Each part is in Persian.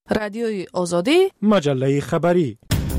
رادیوی آزادی، مجله خبری.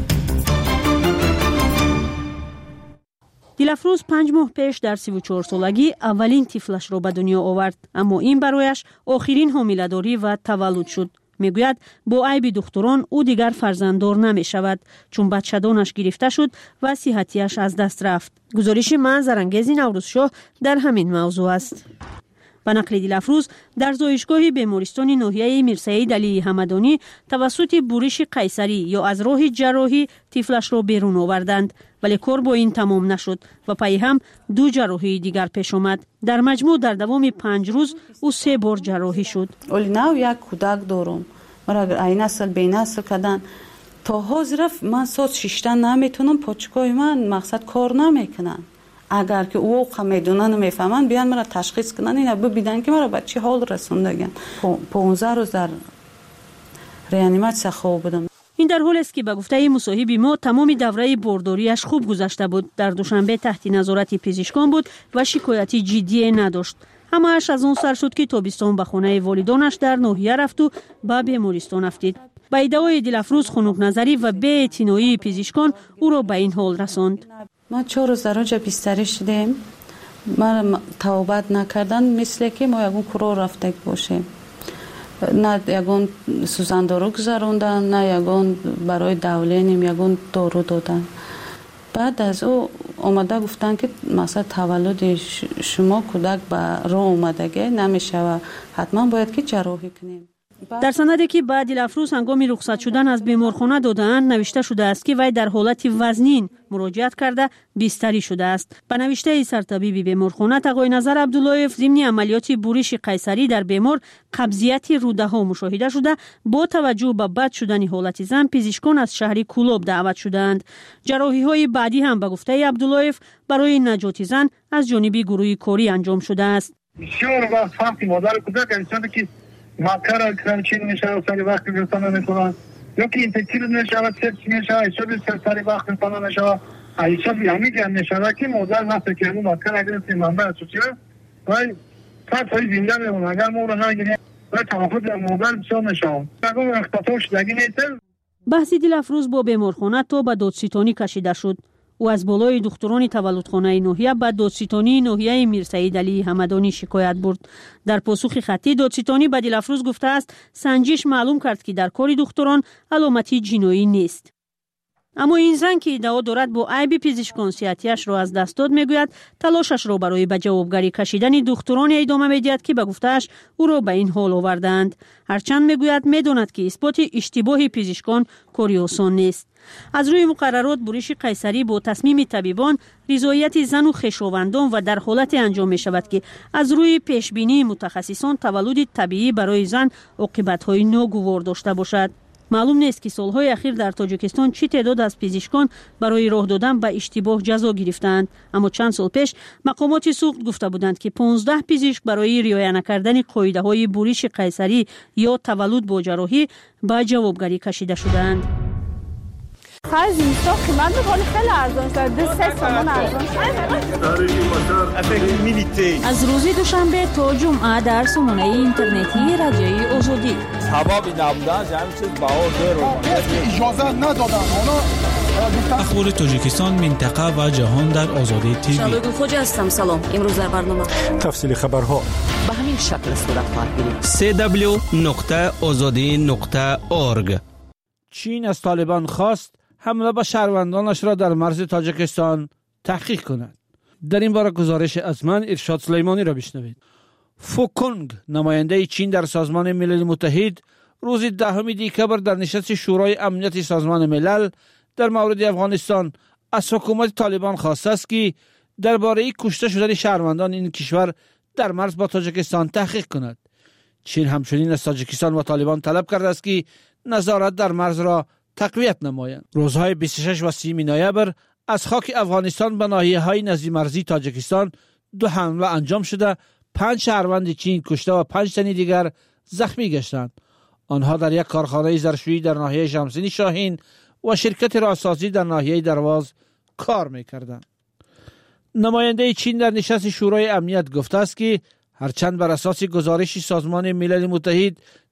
دلافروز 5 ماه پیش در 34 سالگی اولین طفلش را به دنیا آورد، اما این برایش آخرین حامله‌داری و تولد شد. میگوید با عیب دختران او دیگر فرزنددار نمی شود چون بچه‌دانش گرفته شد و صحتیش از دست رفت. گزارش منظرانگیز نوروزشاه در همین موضوع است. به نقل دلافروز در زایشگاه بیمارستان ناحیه میرسعید علی همدانی توسط بورش قیصری یا از راه جراحی طفلش را بیرون آوردند، ولی کار با این تمام نشد و پی هم 2 جراحی دیگر پیش آمد. در مجموع در دوام 5 روز او 3 بار جراحی شد. اولی نو یک کودک دارم، مرا اگر این نسل به نسل کردن تا حاضر من ساعت 6 نمیتونم، پاچکای من مقصد کار نمیکنن. اگر که او میدونن و میفهمن بیان مرا تشخیص کنن، اینا ببینن که مرا به چه حال رسوندگن. 15 روز در ریانیماسیون خواب بودم. این در حالی است که به گفته مصاحب ما تمام دوره بارداریش خوب گذشته بود. در دوشنبه تحت نظارت پزشکان بود و شکایتی جدی نداشت. همه‌اش از اون سر شد که تابستان به خانه والدانش در ناحیه رفت و به بیمارستان افتید. با ادعای دلافروز خنک نظری و بی‌اعتنایی پزشکان او را به این حال رساند. ما 4 روز در اونجا بستری شدیم. ما توبت نکردن مثل که ما یگون کرو رفته باشیم. نه یگون سوزن دارو گذاروندن، نه یگون برای دولینیم یگون دارو دادن. بعد از او اومده گفتن که مثلا تولد شما کودک به راه اومدگی نمیشه و حتما باید که جراحی کنیم. در سندی که بعد دلافروز هنگام رخصت شدن از بیمارخانه دادند نوشته شده است که وی در حالت وزنین مراجعت کرده بستری شده است. به نوشته سرطبیب بیمارخانه تقای نظر عبداللهیف ضمن عملیات بورش قیصری در بیمار قبضیت روده ها مشاهده شده. با توجه به بد شدن حالت زن پزشکان از شهر کولوب دعوت شدند. جراحی های بعدی هم به گفته عبداللهیف برای نجات زن از جانب گروه کاری انجام شده است. بسیار وقت مادر کودک انسان که مکر اکرام چین میشه سری وقت گرفتن نمیکنن یا که اینفکتیر میشه و سرچ میشه ایشا سری وقت گرفتن میشه ایشا بیامی هم میشه که مادر نفت که اون مکر اگر این منبع سوچیه و تایی زنده میمونه اگر ما رو نگیریم و تماخد مادر بسیار میشه اگر اختطاف شدگی نیتر. بحثی دلافروز با بیمارخانه تا به دادستانی کشیده شد. او از بالای دختران تولدخانه ناحیه به دادستانی ناحیه میرسعید علی همدانی شکایت برد. در پاسخ خطی دادستانی به دلافروز گفته است سنجش معلوم کرد که در کار دختران علامتی جنایی نیست. اما این زن که ادعا دارد با عیب پزشکان صحتیش را از دست داد میگوید تلاشش را برای به جوابگری کشیدن دختران ادامه میدهد که به گفتهش او را به این حال آوردند. هرچند میگوید میداند که اثبات اشتباه پزشکان کاری آسان نیست. از روی مقررات بورش قیصری با تصمیم طبیبان رضایت زن و خویشاوندان و در حالت انجام می شود که از روی پیشبینی متخصصان تولد طبیعی برای زن عاقبت‌های ناگوار داشته باشد. معلوم نیست که سالهای اخیر در تاجیکستان چه تعداد از پزشکان برای راه دادن به اشتباه جزا گرفتند، اما چند سال پیش مقامات سوخت گفته بودند که 15 پزشک برای رعایت نکردن قاعده‌های بورش قیصری یا تولد با جراحی به جوابگری کشیده شدند. خرج اینستا قیمت میکنه خیلی ارزان شده 3 سامان ارزان شده. از روز دوشنبه تا جمعه در سامانه اینترنتی رادیوی آزادی سبابی نبودن جمعی چیز بهار اجازه ندادن اخبار تاجیکستان منطقه و جهان در آزادی تیوی. شالوگو خوجا هستم. سلام. امروز در برنامه تفصیل خبرها به همین شکل صورت خواهد گرفت. www.azadi.org. چین از طالبان خواست حمله به شهروندانش را در مرز تاجیکستان تحقیق کند. در این باره گزارش از من ارشاد سلیمانی را بشنوید. فوکونگ نماینده چین در سازمان ملل متحد روز 10 دکبر در نشست شورای امنیت سازمان ملل در مورد افغانستان از حکومت طالبان خواسته است که درباره کشته شدن شهروندان این کشور در مرز با تاجیکستان تحقیق کند. چین همچنین از تاجیکستان و طالبان طلب کرده است که نظارت در مرز را تقویت نمایند. روزهای 26 و 30 نوامبر از خاک افغانستان به ناحیه‌های نزدیک مرزی تاجیکستان 2 حمله انجام شده 5 شهروند چین کشته و 5 تن دیگر زخمی گشتند. آنها در یک کارخانه ظرفشویی در ناحیه شمسینی شاهین و شرکت راهسازی در ناحیه درواز کار می‌کردند. نماینده چین در نشست شورای امنیت گفته است که هرچند بر اساس گزارش سازمان ملل متحد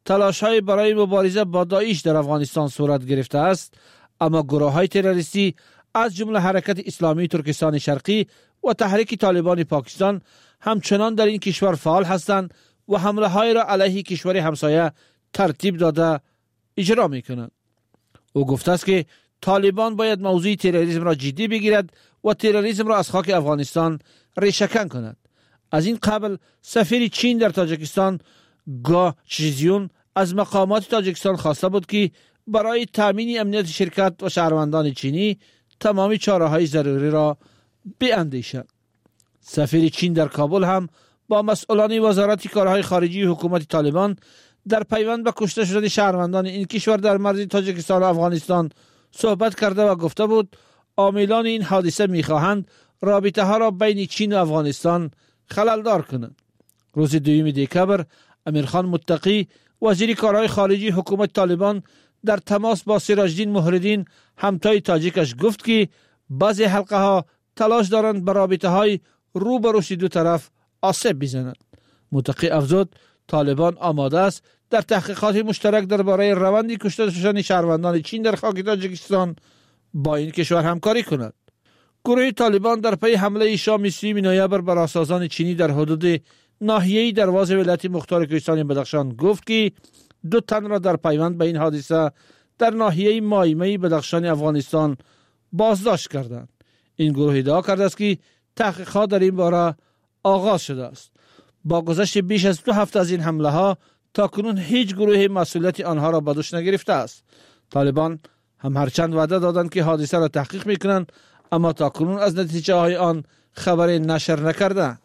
تلاش‌های برای مبارزه با داعش در افغانستان صورت گرفته است، اما گروه‌های تروریستی از جمله حرکت اسلامی ترکستان شرقی و تحریک طالبان پاکستان همچنان در این کشور فعال هستند و حمله‌های را علیه کشور همسایه ترتیب داده اجرا می‌کنند. او گفته است که طالبان باید موضوع تروریسم را جدی بگیرد و تروریسم را از خاک افغانستان ریشه‌کن کند. از این قبل سفیر چین در تاجیکستان گا چیزیون از مقامات تاجیکستان خواسته بود که برای تامین امنیت شرکت و شهروندان چینی تمامی چاره‌های ضروری را بیاندیشد. سفیر چین در کابل هم با مسئولان وزارت کارهای خارجی حکومت طالبان در پیوند به کشته شدن شهروندان این کشور در مرز تاجیکستان و افغانستان صحبت کرده و گفته بود عاملان این حادثه می‌خواهند رابطه ها را بین چین و افغانستان خللدار کنند. روز 2 دکبر امیرخان متقی وزیر کارهای خارجی حکومت طالبان در تماس با سراجدین مهردین همتای تاجیکش گفت که بعضی حلقه ها تلاش دارند به رابطه های رو به رشد دو طرف آسیب بزنند. متقی افزود طالبان آماده است در تحقیقات مشترک درباره روند کشته شدن شهروندان چین در خاک تاجیکستان با این کشور همکاری کند. گروه طالبان در پی حمله شام 30 نوامبر بر راسازان چینی در حدود ناحیه دروازه ولایت مختار کوهستان بدخشان گفت که 2 تن را در پیوند به این حادثه در ناحیه مایمه بدخشان افغانستان بازداشت کردند. این گروه ادعا کرده است که تحقیقات در این باره آغاز شده است. با گذشت بیش از 2 هفته از این حمله ها تاکنون هیچ گروه مسئولیت آنها را به دوش نگرفته است. طالبان هم هرچند وعده دادند که حادثه را تحقیق میکنند، اما تاکنون از نتیجه های آن خبری نشر نکرده.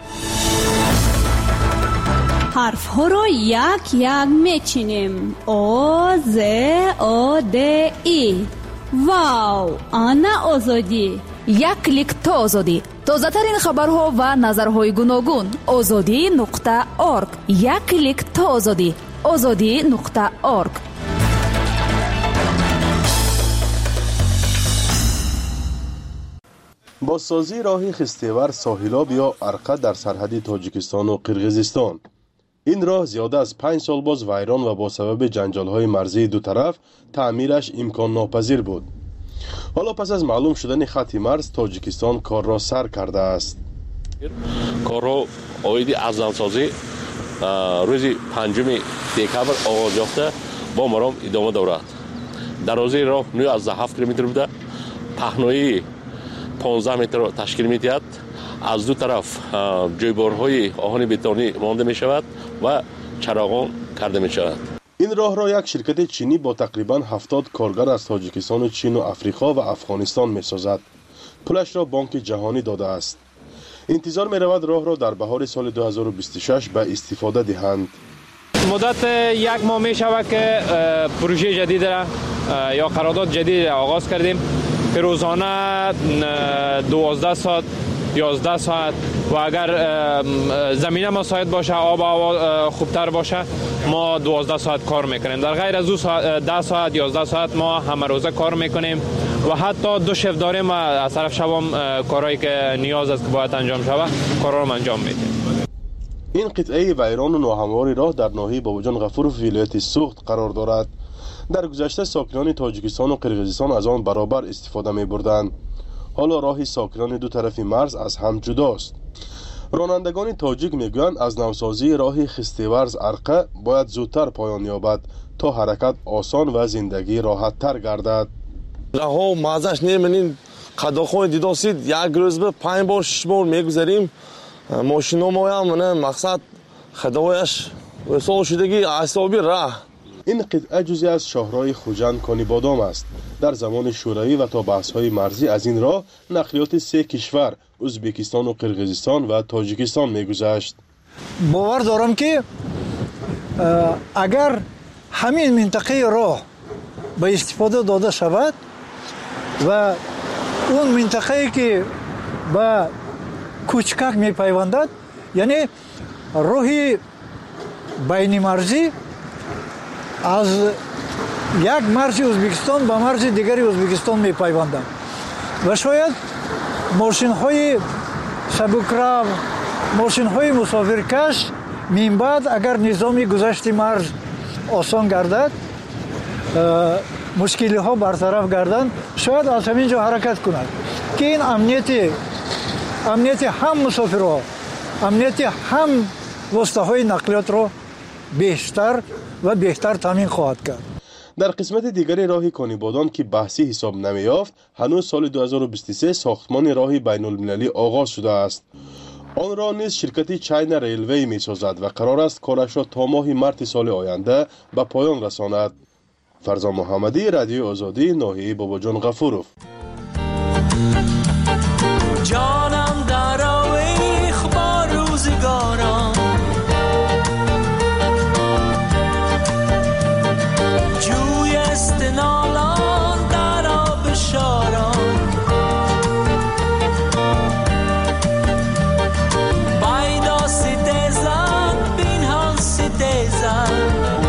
حرف ها را یک یک میچینیم. او ز او د ای. واو، آنا آزادی. یک کلیک تا آزادی. تازه ترین خبرها و نظرهای گوناگون. azadi.org. یک کلیک تا آزادی. azadi.org. بازسازی راه خستیور ساحلاب یا ارقه در سرحد تاجیکستان و قرقیزستان. این راه زیاده از 5 سال باز ویران و با سبب جنجال‌های مرزی دو طرف تعمیرش امکان ناپذیر بود. حالا پس از معلوم شدن خط مرز تاجیکستان کار را سر کرده است. کار را اویدی از نوسازی روز 5 دکبر آغاز یافته با مرام ادامه دارد. درازی راه 9.7 کیلومتر بوده. پهنایی 15 متر تشکیل می‌دهد. از دو طرف جویبارهای آهن بتونی مانده می شود و چراغان کرده می شود. این راه را یک شرکت چینی با تقریباً 70 کارگر از تاجیکستان و چین و افریقا و افغانستان می سازد. پولش را بانک جهانی داده است. انتظار می رود راه را در بهار سال 2026 به استفاده دهند. مدت 1 ماه می شود که پروژه جدید را یا قرارداد جدید را آغاز کردیم که روزانه 12 ساعت 11 ساعت و اگر زمینه مساعد باشه، آب و هوا خوبتر باشه، ما 12 ساعت کار میکنیم. در غیر از 10 ساعت 11 ساعت ما همه روزه کار میکنیم و حتی 2 شفت داریم و از طرف شبام کارهایی که نیاز است که باید انجام شود کارا رو انجام میدیم. این قطعه ویران و ناهموار راه در ناحیه باباجان غفور و ولایت سوخت قرار دارد. در گذشته ساکنان تاجیکستان و قرقیزستان از آن برابر استفاده می‌بردند. حالا راه ساکنان دو طرف مرز از هم جداست. رانندگان تاجیک میگویند از نوسازی راه خستیورز ارقه باید زودتر پایان یابد تا حرکت آسان و زندگی راحت تر گردد. راه مازش نمی‌بینیم. قداخون دیداسید یک روز به 5 بار 6 بار میگذاریم. ماشینا ما هم مقصد خدایش وصول شدگی اعصابی راه. این قطعه جزئی از شاهراه خوجند کانی بادام است. در زمان شوروی و تا بحث‌های مرزی از این راه نقلیات 3 کشور ازبکستان و قرقیزستان و تاجیکستان می‌گذشت. باور دارم که اگر همین منطقه راه به استفاده داده شود و اون منطقه‌ای که به کوچکک می‌پیوندد، یعنی راهی بین مرزی از یک مرز ازبکستان به مرز دیگری ازبکستان می‌پیوندند و شاید ماشین‌های سبکرو، ماشین‌های مسافرکش من بعد اگر نظام گذشت مرز осон гардад, мушкилиҳо бартараф гарданд, шояд аз ҳамин ҷо ҳаракат кунад ки ин амнияти ҳам мусофирҳо, амнияти ҳам воситаҳои нақлиётро бештар ва беҳтар таъмин хоҳад кард. در قسمت دیگری راه کانیبادان که بحثی حساب نمی‌یافت، هنوز سال 2023 ساختمان راه بین المللی آغاز شده است. آن را نیز شرکت چاینا ریلوی می‌سازد و قرار است کارش را تا ماه مارس سال آینده به پایان رساند. فرزان محمدی، رادیو آزادی، ناحیه باباجان غفورов. جانم در آویخ با روزگاران، جوی استنالان در آب شاران، بایدا ستیزن بینهان ستیزن،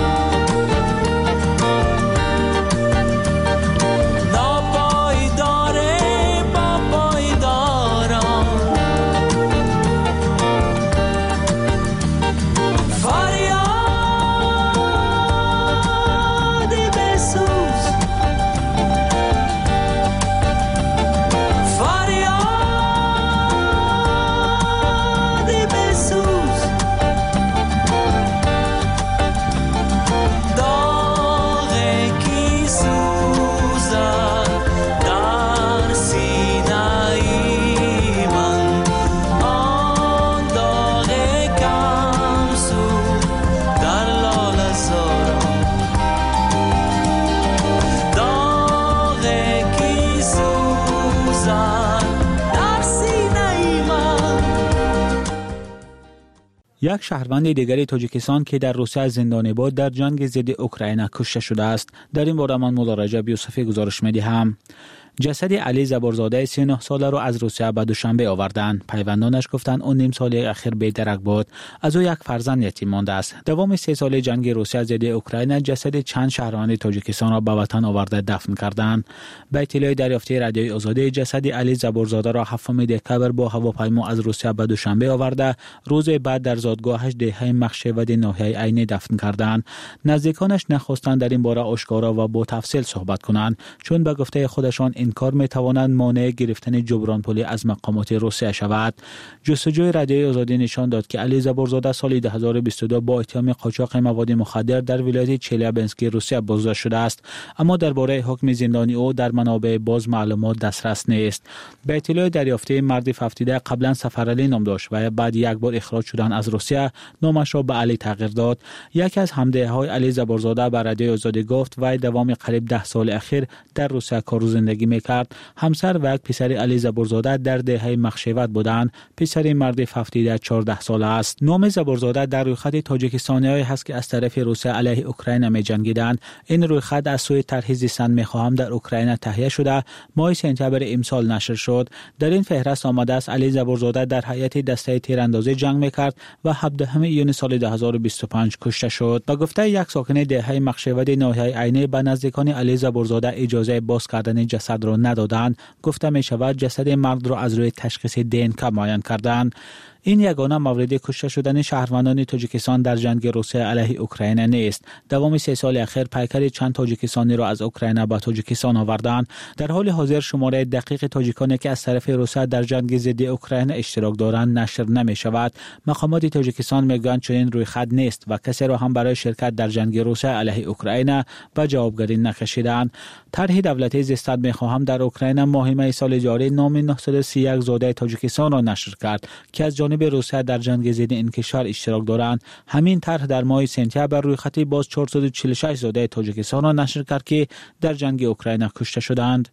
یک شهروند دیگری تاجیکستان که در روسیه زندانی بود در جنگ ضد اوکراین کشته شده است. در این باره من مولا رجب یوسفی گزارش می‌دهم. جسد علی زبورزاده 39 ساله را از روسیه به دوشنبه آوردند. پیوندانش گفتند اون نیم سال اخیر بی‌درک بود. از او یک فرزند یتیم مانده است. دوام 3 ساله جنگ روسیه ضد اوکراین جسد چند شهروند تاجیکستان را به وطن آورده دفن کردند. به اطلاع دریافتی رادیوی آزادی، جسد علی زبورزاده را 7 دکتبر با هواپیما از روسیه به دوشنبه آورده، روز بعد در زادگاهش دهه مخشود ناحیه عینی دفن کردند. نزدیکانش نخواستند در این باره آشکارا و با تفصیل صحبت کنند، چون به گفته خودشان این کار میتواند مانع گرفتن جبران پولی از مقامات روسیه شود. جستجوی رادیوی آزادی نشان داد که علی زبورزاده سال 2022 با اتهام قاچاق مواد مخدر در ولایت چلیابینسک روسیه بازداشت شده است، اما درباره حکم زندانی او در منابع باز معلومات دسترس نیست. به اطلاع دریافته، مرد 77 قبلا سفرعلی نام داشت و بعد یک بار اخراج شدن از روسیه نامش را به علی تغییر داد. یکی از همدههای علی زبورزاده به رادیوی آزادی گفت وی دوام قریب 10 سال اخیر در روسیه کار و زندگی میکرد. همسر و یک پسر علی زبورزاده در دهه مخشوت بودند. پسر مرد 77 14 ساله است. نام زبورزاده در رویخط تاجیکستانی‌هایی هست که از طرف روسیه علیه اوکراین می‌جنگیدند. این رویخط از سوی طرح زیستن می‌خواهم در اوکراین تهیه شده ماه سپتامبر امسال نشر شد. در این فهرست آمده است علی زبورزاده در هیئت دسته تیراندازی جنگ می‌کرد و 17 ایون سال 2025 کشته شد. با گفته یک ساکن دهه مخشوت ناحیه عینی، به نزدیکان علی زبورزاده اجازه باز کردن جسد را ندادند. گفته می شود جسد مرد را از روی تشخیص DNK معاین کردند. این یگانه مورد کشته شدن شهروندان تاجیکستان در جنگ روسیه علیه اوکراین نیست. دوام 3 سال اخیر پیکر چند تاجیکستانی را از اوکراین به تاجیکستان آوردند. در حال حاضر شماره دقیق تاجیکانی که از طرف روسیه در جنگ ضد اوکراین اشتراک دارند نشر نمی شود. مقامات تاجیکستان میگویند چنین رویخط نیست و کسی را هم برای شرکت در جنگ روسیه علیه اوکراین به جوابگری نکشیدند. طرح دولتی زیستن میخواهم در اوکراین ماه می سال جاری نام 931 زاده تاجیکستان را نشر کرد که از جانب روسیه در جنگ ضد این کشور اشتراک دارند. همین طرح در ماه سپتامبر روی خط باز 446 زاده تاجیکستان را نشر کرد که در جنگ اوکراین کشته شدند.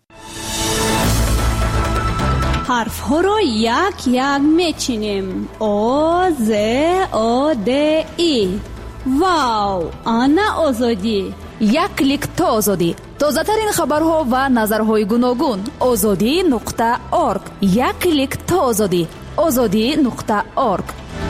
حرف ها را یک یک میچینیم. او ز او د ای. واو، آنا آزادی. یک کلیک تا آزادی. تازه ترین خبرها و نظرهای گوناگون. azadi.org. یک کلیک تا آزادی. azadi.org.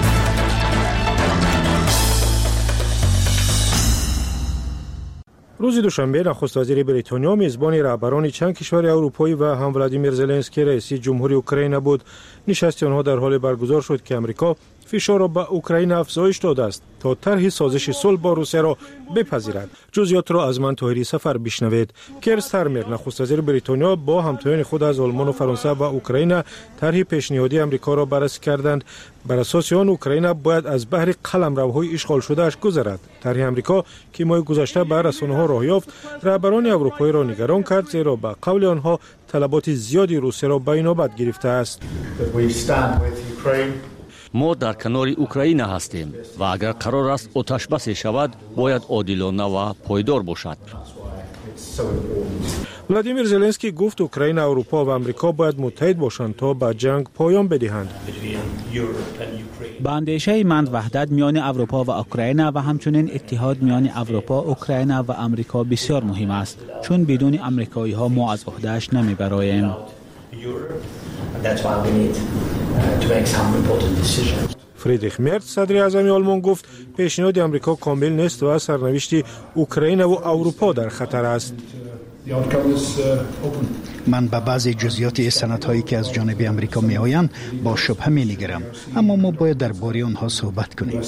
روز دوشنبه نخست وزیر بریتانیا میزبان رهبران چند کشور اروپایی و هم ولادیمیر زلنسکی رئیس جمهوری اوکراین بود. نشست آنها در حال برگزار شد که امریکا فشار را به اوکراین افزایش داده است تا طرح سازش صلح با روسیه را بپذیرد. جزئیات را از من طاهری سفر بشنوید. کیر استارمر نخست وزیر بریتانیا با همتایان خود از آلمان و فرانسه و اوکراین طرح پیشنهادی آمریکا را بررسی کردند. بر اساس آن اوکراین باید از بحر قلمروهای اشغال شده‌اش گذرد. طرح آمریکا که ماه گذشته به رسانه‌ها راه یافت، رهبران اروپایی را نگران کرد، زیرا به قول آنها طلبات زیادی روسیه را به اینابت گرفته است. ما در کنار اوکراین هستیم و اگر قرار است آتش بس شود باید عادلانه و پایدار باشد. ولادیمیر زلنسکی گفت اوکراین، اروپا و آمریکا باید متحد باشند تا به جنگ پایان بدهند. با اندیشه من وحدت میان اروپا و اوکراین و همچنین اتحاد میان اروپا، اوکراین و آمریکا بسیار مهم است، چون بدون آمریکایی ها ما از عهده‌اش نمیبراییم. فریدریخ مرز صدر اعظم آلمان گفت پیشنهاد آمریکا کامل نیست و سرنوشت اوکراین و اروپا در خطر است. من به بعضی جزئیات سندهایی که از جانب آمریکا می آیند با شبهه می نگرم، اما ما باید درباره آنها صحبت کنیم.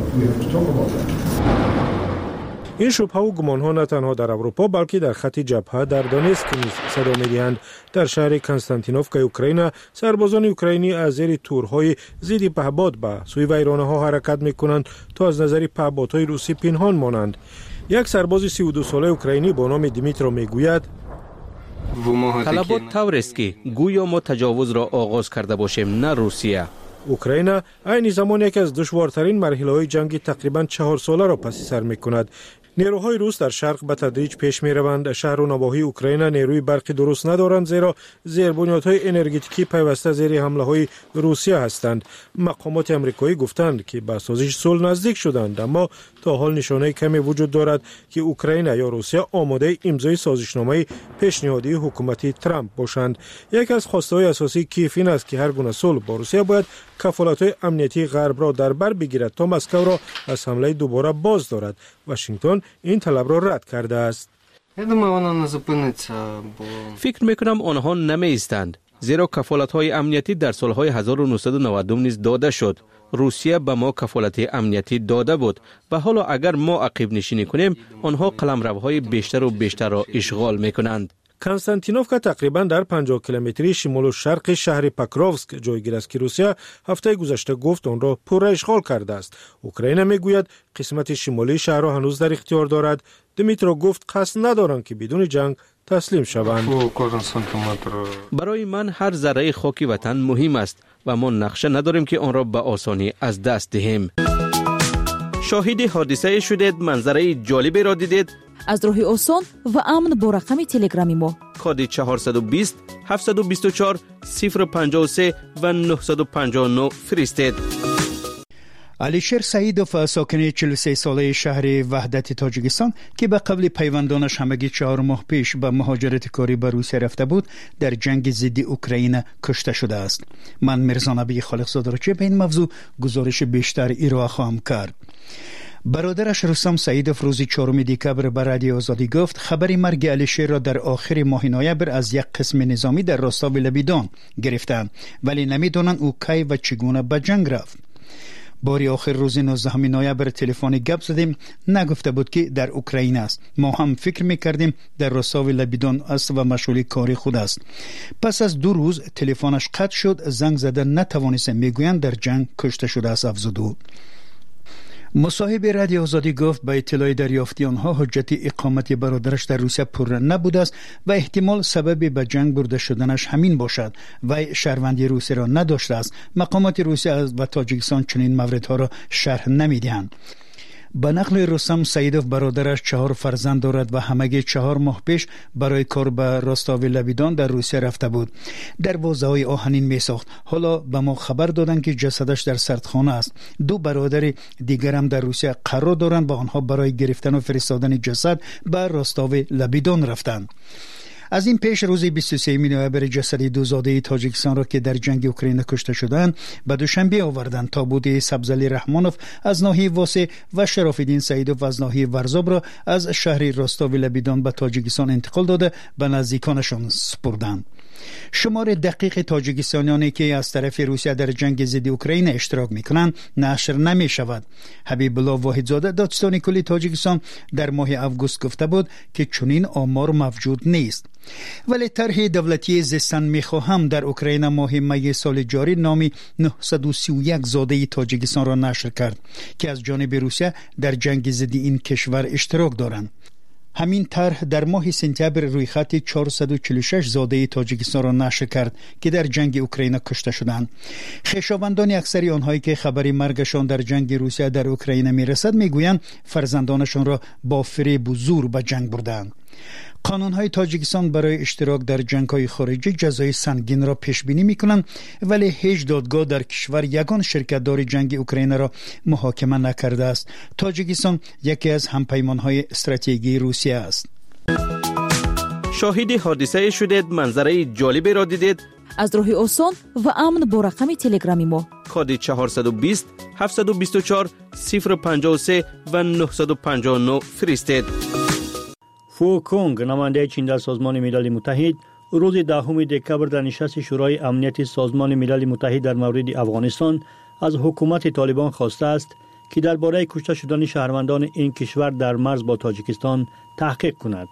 این شبهه و گمانها نه تنها در اروپا بلکه در خط جبهه در دونتسک نیز صدا می‌دهند. در شهر کنستانتینوفکا اوکراین، سربازان اوکراینی از زیر تورهای ضد پهپاد به سوی ویرانه‌ها حرکت می‌کنند تا از نظر پهپادهای روسی پنهان مانند. یک سرباز 32 ساله اوکراینی با نام دیمیترو میگوید طلبات طور است که گویا ما تجاوز را آغاز کرده باشیم، نه روسیه. اوکراین عین زمان یکی از دشوارترین مرحله‌های جنگ تقریباً 4 ساله را پس سر می‌کند. نیروهای روس در شرق به تدریج پیش می‌روند. شهر و نواحی اوکراین نیروی برقی درست ندارند، زیرا زیربنیادهای انرژتیکی پیوسته زیر حمله‌های روسیه هستند. مقامات آمریکایی گفتند که به سازش صلح نزدیک شدند، اما تا حال نشانه کمی وجود دارد که اوکراین یا روسیه آماده امضای سازشنامه پیشنهادی حکومتی ترامپ باشند. یک از خواسته‌های اساسی کیف این است که هر گونه صلح با روسیه باید کفالت‌های امنیتی غرب را در بر بگیرد تا مسکو را از حمله دوباره باز دارد. واشنگتن این طلب را رد کرده است. فکر میکنم آنها نمی ایستند، زیرا کفالت‌های امنیتی در سالهای 1990 نیز داده شد. روسیه به ما کفالت امنیتی داده بود و حالا اگر ما عقب نشینی کنیم، آنها قلمروهای بیشتر و بیشتر را اشغال میکنند. کنستانتینوفکا تقریبا در 50 کیلومتری شمال و شرق شهر پاکروفسک جایگیر است که روسیه هفته گذشته گفت آن را پر اشغال کرده است. اوکراین میگوید قسمت شمالی شهر را هنوز در اختیار دارد. دیمیترو گفت قصد ندارند که بدون جنگ تسلیم شوند. برای من هر ذره خاک وطن مهم است و ما نقشه نداریم که آن را به آسانی از دست دهیم. شاهد حادثه شدید، منظره جالبی را دیدید؟ از راه آسان و امن با رقم تلگرامی ما کد 420 724 053 و 959 فرستید. علیشیر سعیدوف، ساکن 43 ساله شهر وحدت تاجیکستان که به قبل پیوندانش همگی 4 ماه پیش به مهاجرت کاری به روسیه رفته بود، در جنگ ضد اوکراین کشته شده است. من میرزا نبی خالقزاده را به این موضوع گزارش بیشتر ارائه خواهم کرد. برادرش رستم سعیدوف روز 4 دکبر به رادیو آزادی گفت خبر مرگ علیشیر را در آخر ماه نوامبر از یک قسم نظامی در راستاو لبیدان گرفتند، ولی نمیدونن او کی و چگونه به جنگ رفت. باری آخر روز 19 نوامبر تلفنی گپ زدیم، نگفته بود که در اوکراین است. ما هم فکر میکردیم در راستاو لبیدان است و مشغول کاری خود است. پس از 2 روز تلفنش قطع شد، زنگ زده نتوانست، میگویند در جنگ کشته شده است افزود. مصاحب رادیو آزادی گفت با اطلاع دریافتی آنها حجت اقامت برادرش در روسیه پر نبوده است و احتمال سبب به جنگ برده شدنش همین باشد و شهروندی روسیه را نداشته است. مقامات روسیه و تاجیکستان چنین موردها را شرح نمیدهند. به نقل رستم سعیدوف برادرش 4 فرزند دارد و همگی 4 ماه پیش برای کار به راستاو لبیدان در روسیه رفته بود. دروازه‌های آهنین می‌ساخت. حالا به ما خبر دادند که جسدش در سردخانه است. 2 برادر دیگر هم در روسیه قرار دارند و آنها برای گرفتن و فرستادن جسد به راستاو لبیدان رفتند. از این پیش روز 23 نوامبر جسد 2 زاده تاجیکستان را که در جنگ اوکراین کشته شدند به دوشنبه آوردند. تابوت سبزعلی رحمانوف از ناحیه واسه و شراف‌الدین سعیدوف از ناحیه ورزاب را از شهر راستاو لبیدان به تاجیکستان انتقال داده به نزدیکانشان سپردند. شمار دقیق تاجیکستانیانی که از طرف روسیه در جنگ ضد اوکراین اشتراک میکنند نشر نمی شود. حبیب الله واحدزاده دادستان کلی تاجیکستان در ماه آگوست گفته بود که چنین آمار موجود نیست. ولی طرح دولتی زیستن میخواهم در اوکراین ماه می سال جاری نامی 931 زاده تاجیکستان را نشر کرد که از جانب روسیه در جنگ ضد این کشور اشتراک دارند. همین طرح در ماه سپتامبر روی خط 446 زاده تاجیکستان را نشر کرد که در جنگ اوکراین کشته شدند. خویشاوندان اکثری آنهایی که خبری مرگشان در جنگ روسیه در اوکراین میرسد میگویند فرزندانشان را با فریب و زور به جنگ بردند. قانون‌های تاجیکستان برای اشتراک در جنگ‌های خارجی جزای سنگین را پیش بینی می‌کنند، ولی هیچ دادگاه در کشور یگان شرکت‌دار جنگ اوکراین را محاکمه نکرده است. تاجیکستان یکی از همپیمان‌های استراتژیکی روسیه است. شاهد حادثه شدید، منظره جالبی را دیدید؟ از راه آسان و امن با رقم تلگرامی ما کد 420 724 053 و 959 فرستید. فو کونگ نماینده چین در سازمان ملل متحد روز 10 دکمبر در نشست شورای امنیت سازمان ملل متحد در مورد افغانستان از حکومت طالبان خواسته است که درباره کشته شدن شهروندان این کشور در مرز با تاجیکستان تحقیق کند.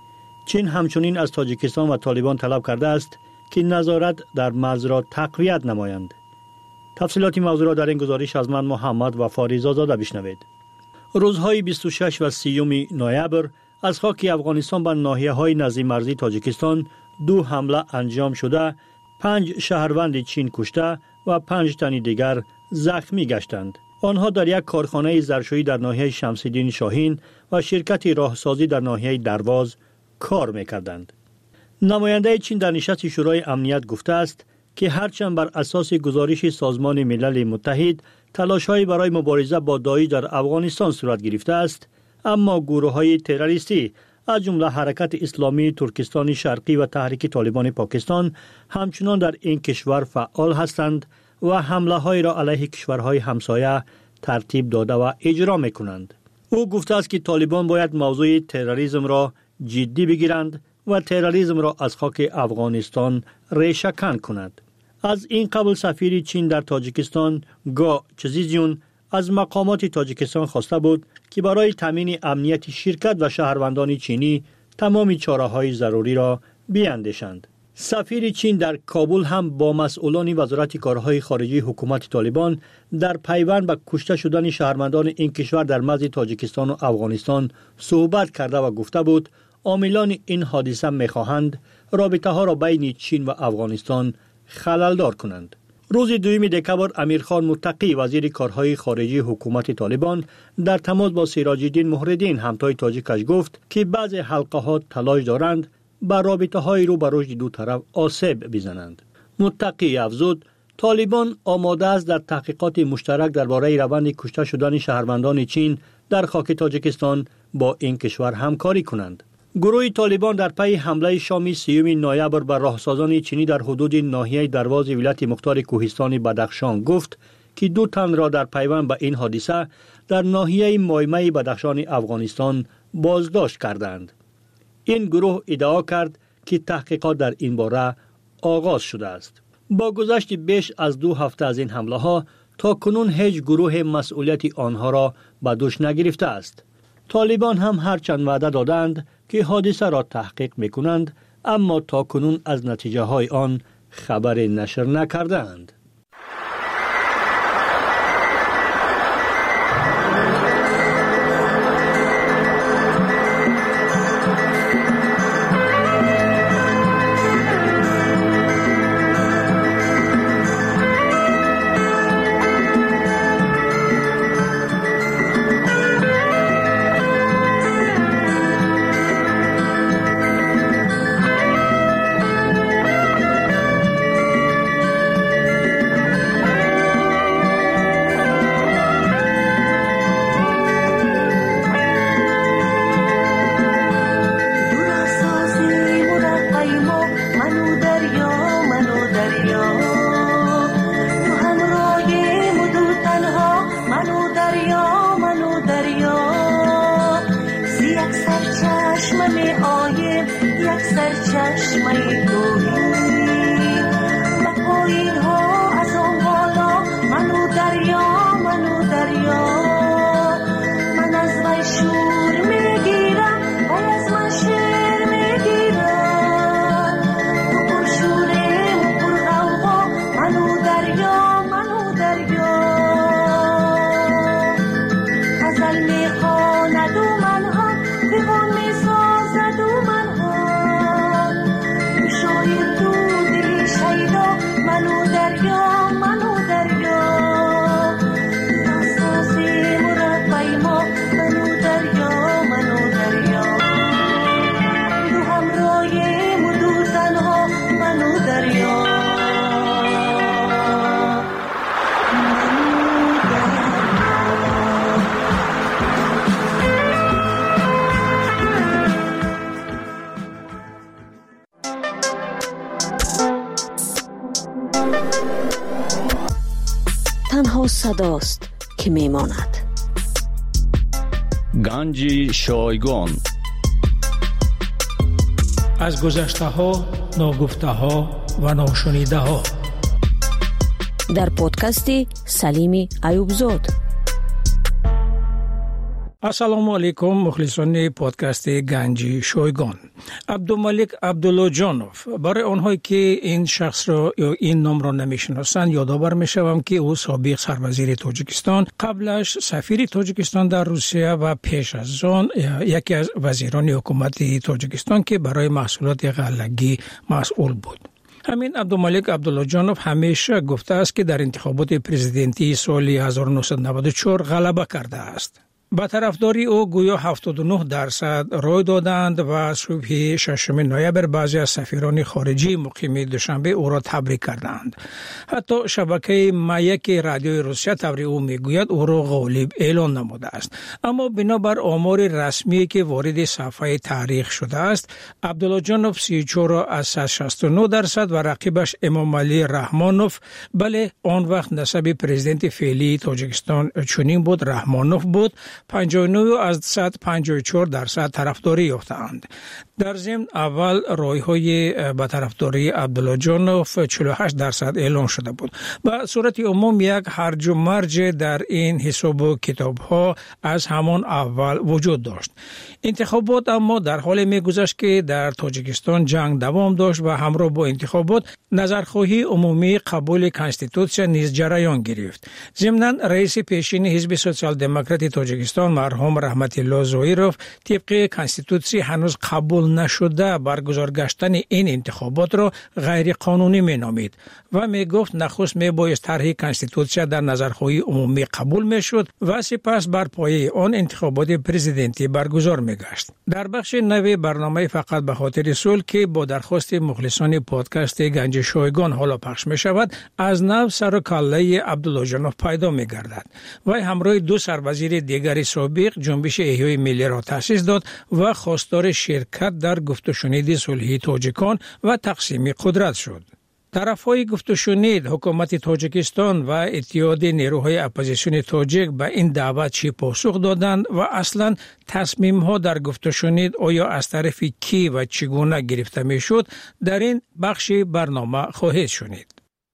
چین همچنین از تاجیکستان و طالبان طلب کرده است که نظارت در مرز را تقویت نمایند. تفصیلات موضوع را در این گزارش از من محمد وفاریزا زاده بشنوید. روزهای 26 و 30 نوامبر از خاک افغانستان به ناحیه‌های نزدیک مرزی تاجیکستان 2 حمله انجام شده، 5 شهروند چین کشته و 5 تن دیگر زخمی گشتند. آنها در یک کارخانه ظرفشویی در ناحیه شمس‌الدین شاهین و شرکت راهسازی در ناحیه درواز کار می‌کردند. نماینده چین در نشست شورای امنیت گفته است که هرچند بر اساس گزارش سازمان ملل متحد تلاش‌های برای مبارزه با داعش در افغانستان صورت گرفته است، اما گروه‌های تروریستی از جمله حرکت اسلامی ترکستان شرقی و تحریک طالبان پاکستان همچنان در این کشور فعال هستند و حمله‌های را علیه کشورهای همسایه ترتیب داده و اجرا می‌کنند. او گفته است که طالبان باید موضوع تروریسم را جدی بگیرند و تروریسم را از خاک افغانستان ریشه‌کن کنند. از این قبل سفیر چین در تاجیکستان گا چزیزیون از مقامات تاجیکستان خواسته بود که برای تامین امنیت شرکت و شهروندان چینی تمام چاره‌های ضروری را بیاندیشند. سفیر چین در کابل هم با مسئولان وزارت کارهای خارجی حکومت طالبان در پیوند به کشته شدن شهروندان این کشور در مرز تاجیکستان و افغانستان صحبت کرده و گفته بود عاملان این حادثه می‌خواهند رابطه‌ها را بین چین و افغانستان خلل‌دار کنند. روز 2 دکمبر امیرخان متقی وزیر کارهای خارجی حکومت طالبان در تماس با سراج الدین مهرالدین همتای تاجیکش گفت که بعضی حلقه‌ها تلاش دارند بر رابطه‌های رو به رشد دو طرف آسیب بزنند. متقی افزود طالبان آماده است در تحقیقات مشترک درباره روند کشته شدن شهروندان چین در خاک تاجیکستان با این کشور همکاری کنند. گروه طالبان در پی حمله شام 30 نوامبر بر راهسازان چینی در حدود ناحیه درواز ولایت مختار کوهستان بدخشان گفت که 2 تن را در پیوند به این حادثه در ناحیه مایمه بدخشان افغانستان بازداشت کردند. این گروه ادعا کرد که تحقیقات در این باره آغاز شده است. با گذشت بیش از 2 هفته از این حمله ها تا کنون هیچ گروه مسئولیت آنها را به دوش نگرفته است. طالبان هم هرچند وعده دادند که حادثه را تحقیق میکنند، اما تا کنون از نتیجه های آن خبر نشر نکردند. چشم آیم یک سرچشمه گوهی و پایین ها از آن بالا منو دریا من از وی شور میگیرم و از من شعر میگیرم تو پر شورم و پر غوغا منو دریا غزل میخواند و من هم دیوان میسازد و من هم تو شاید تو دلی شیدا منو دریا ناسازی مربی ما منو دریا دو همراهیم و دو تنها منو دریا تنها صداست که میماند. گنج شایگان از گذشته ها، ناگفته ها و ناشنیده ها در پادکست سلیم ایوبزاد. السلام علیکم مخلصان پادکست گنج شایگان. عبدالملک عبدالله جانوف، برای آنهایی که این شخص را یا این نام را نمیشناسند یادآور میشوم که او سابق سروزیر تاجیکستان، قبلش سفیر تاجیکستان در روسیه و پیش از آن یکی از وزیران حکومت تاجیکستان که برای محصولات غله‌ای مسئول بود. همین عبدالملک عبدالله جانوف همیشه گفته است که در انتخابات پرزیدنتی سال 1994 غلبه کرده است. با طرفداری او گویا 79% رای دادند و صبح 6 نوامبر بعضی از سفیران خارجی مقیم دوشنبه او را تبریک کردند. حتی شبکه مایک رادیوی روسیه تبریک او میگوید او را غالب اعلان نموده است. اما بنابر آمار رسمی که وارد صفحه تاریخ شده است، عبدالله جانوف 34.69% و رقیبش امام علی رحمانوف، بله آن وقت نسب پرزیدنت فعلی تاجیکستان چنین بود، رحمانوف بود، 59.54% طرفداری یافتند. در ضمن اول رای‌های با طرفداری عبدالله جانوف 48% اعلان شده بود. به صورت عموم یک هرج و مرج در این حساب و کتاب‌ها از همان اول وجود داشت. انتخابات اما در حال می‌گذشت که در تاجیکستان جنگ دوام داشت و همراه با انتخابات نظرخواهی عمومی قبول کنستیتوسیون نیز جریان گرفت. ضمناً رئیس پیشین حزب سوسیال دموکرات تاجیکستان مرحوم رحمت الله زویروف طبق کنستیتوسیون هنوز قبول نشده برگزار گشتن این انتخابات را غیر قانونی مینامید و میگفت نخست میبایست طرح کنستیتوسیون در نظرخواهی عمومی قبول میشد و سپس بر پایه آن انتخابات پرزیدنتی برگزار میگشت. در بخش نو برنامه فقط به خاطر صلح که با درخواست مخلصان پادکست گنج شایگان حالا پخش می شود، از نو سر و کله عبدالله جانوف پیدا می گردد و همراه دو سروزیر دیگر سابق جنبش احیای ملی را تأسیس داد و خواستار شرکت در گفت و شنید صلحی تاجیکان و تقسیم قدرت شد. طرفهای گفت و شنید حکومت تاجیکستان و اتحاد نیروهای اپوزیسیون تاجیک به این دعوت چی پاسخ دادند و اصلا تصمیم ها در گفت و شنید آیا از طرف کی و چگونه گرفته می شد در این بخش برنامه خواهید شنید.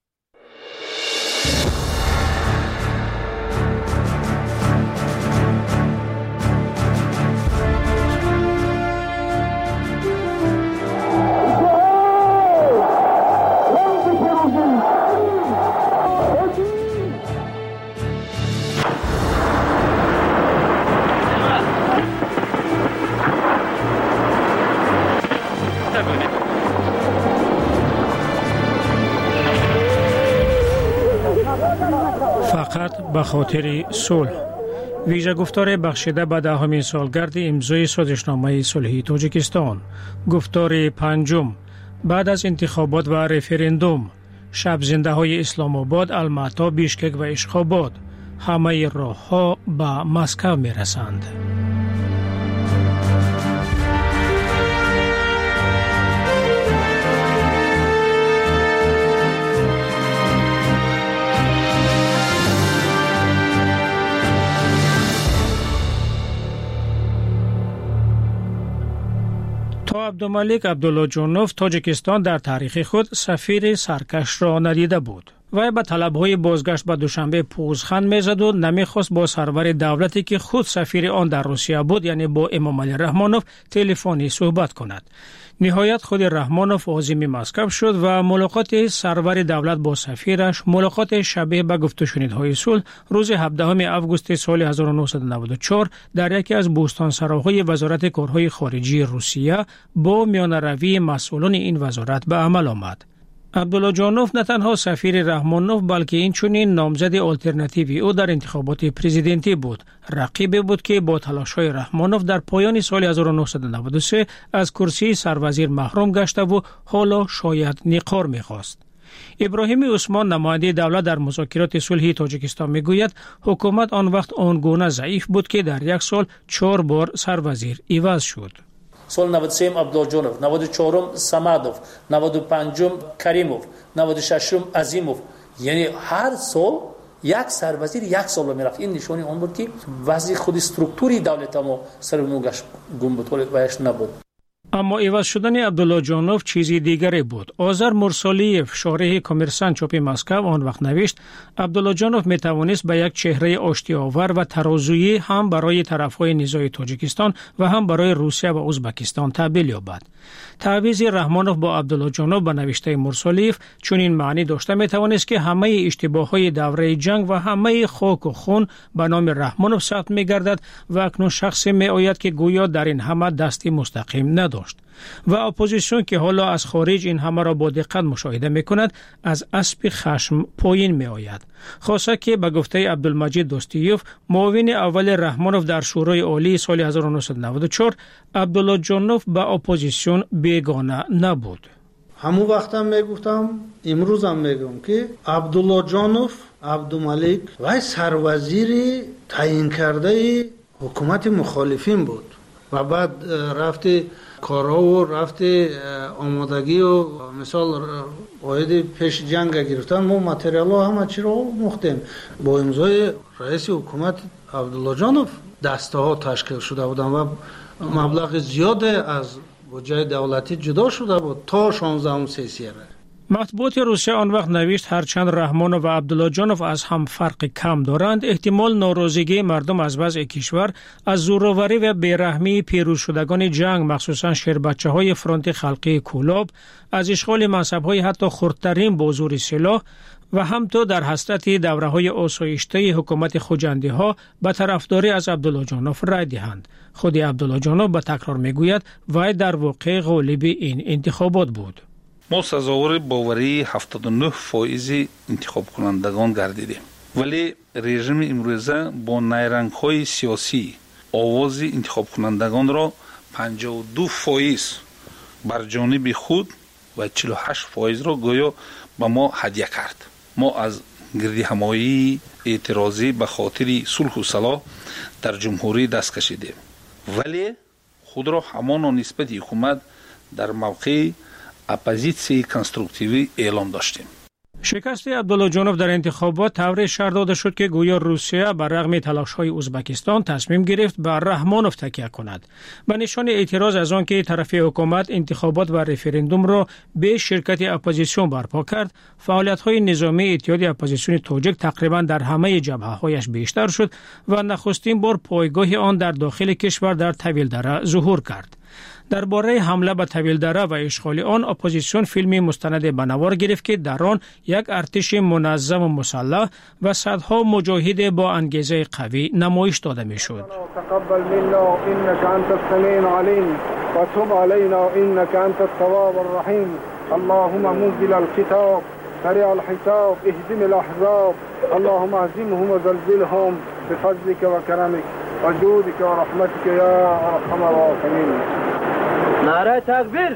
فقط به خاطر صلح. ویژه گفتار بخشیده به دهمین سالگرد امضای سازشنامه صلحی تاجیکستان. گفتار پنجم بعد از انتخابات و رفراندوم. شب زنده های اسلام آباد، الماتا، بیشکک و اشخاباد. همه راه ها به مسکو می رسند. تا عبدالملک عبداللهجانوف تاجیکستان در تاریخ خود سفیر سرکش را ندیده بود. وی به طلب‌های بازگشت به دوشنبه پوزخند می‌زد و نمی‌خواست با سرور دولتی که خود سفیر آن در روسیه بود یعنی با امام علی رحمانوف تلفنی صحبت کند. نهایت خود رحمانوف عازم مسکو شد و ملاقات سرور دولت با سفیرش ملاقات شبیه به گفت و شنیدهای صلح روز 17 آگوست سال 1994 در یکی از بوستانسراهای وزارت کارهای خارجی روسیه با میانه‌روی مسئولان این وزارت به عمل آمد. عبداللهجانوف نه تنها سفیر رحمانوف بلکه اینچنین نامزد آلترناتیوی او در انتخابات پرزیدنتی بود. رقیبی بود که با تلاش‌های رحمانوف در پایان سال 1993 از کرسی سروزیر محروم گشته و حالا شاید نقار می‌خواست. ابراهیم عثمان نماینده دولت در مذاکرات صلحی تاجیکستان میگوید حکومت آن وقت آنگونه ضعیف بود که در یک سال 4 بار سروزیر عوض شد. سال 93 عبدالجانوف، 94 سمادوف، 95 کریموف، 96 عظیموف. یعنی هر سال یک سروزیر یک سال میرفت. این نشانی آن بود که وضع خود استرکتوری دولت ما سر نوگش گم بود ویش نبود. اما عوض شدن عبداللهجانوف چیزی دیگری بود. آذر مرسالیف شارح کمرسانت چاپ مسکو آن وقت نوشت عبداللهجانوف می توانست به یک چهره آشتی‌آور و ترازویی هم برای طرف‌های نزاع تاجیکستان و هم برای روسیه و ازبکستان تبدیل یابد. تعویض رحمانوف با عبداللهجانوف به نوشته مرسالیف چون این معنی داشته می توانست که همه اشتباه‌های دوره جنگ و همه خاک و خون به نام رحمانوف ثبت می گردد و اکنون شخصی می آید که گویا در این همه دستی مستقیم نداشت. و اپوزیسیون که حالا از خارج این همه را با دقت مشاهده می کند از اسب خشم پایین می آید. خاصه که به گفته عبدالمجید دوستیوف معاون اول رحمانوف در شورای عالی سال 1994 عبداللهجانوف به اپوزیسیون بیگانه نبود. همون وقتم میگفتم امروزم میگم که عبداللهجانوف عبدالملک و سروزیر تعیین کرده حکومت مخالفین بود و بعد رفته کارها و رفته آمادگی و مثال واحد پیش جنگ گرفتن ما متریال ها همه چی رو مختیم با امضای رئیس حکومت عبداللهجانوف دسته ها تشکیل شده بودن و مبلغ زیاد از بودجه دولتی جدا شده بود تا 16 سیسیه. مطبوعات روسیه آن وقت نوشت هرچند رحمانوف و عبداللهجانوف از هم فرق کم دارند احتمال ناراضگی مردم از وضع کشور از زورآوری و بیرحمی پیروز شدگان جنگ مخصوصا شیربچه‌های فرانت خلقی کولاب از اشغال منصب‌های حتی خردترین با زور سلاح و همطور در حسرت دوره‌های آسایشته حکومت خوجندی‌ها به طرفداری از عبداللهجانوف رای دهند. خود عبداللهجانوف به تکرار میگوید وی در واقع غالب این انتخابات بود. ما سزاوار باوری 79% انتخاب کنندگان گردیدیم ولی رژیم امروزه با نیرنگ‌های سیاسی آواز انتخاب کنندگان را 52% بر جانب خود و 48% را گویا به ما هدیه کرد. ما از گردی همایی اعتراضی به خاطر صلح و صلاح در جمهوری دست کشیدیم ولی خود را همان نسبت حکومت در موقع اپوزیسیون کنستروکتیوی اعلام داشتیم. شکست عبداللهجانوف در انتخابات طوری شرح داده شد که گویا روسیه بر رغم تلاش‌های ازبکستان تصمیم گرفت بر رحمانوف تکیه کند. به نشان اعتراض از آن که طرف حکومت انتخابات و رفراندوم را به شرکت اپوزیسیون برپا کرد، فعالیت‌های نظامی اتحاد اپوزیسیون تاجیک تقریبا در همه جبهه‌هایش بیشتر شد و نخستین بار پایگاه آن در داخل کشور در طویلدره ظهور کرد. درباره حمله به طویلدره و اشغال آن اپوزیسیون فیلمی مستند به نوار گرفت که در آن یک ارتش منظم و مسلح و صدها مجاهد با انگیزه قوی نمایش داده میشد. تقبل منا انك انت السميع العليم وتب علينا انك انت التواب الرحيم اللهم منزل الكتاب سريع الحساب اهزم الاحزاب اللهم اهزمهم وزلزلهم بفضلك وكرمك وجودك ورحمتك يا ارحم الراحمين. نعره تکبیر.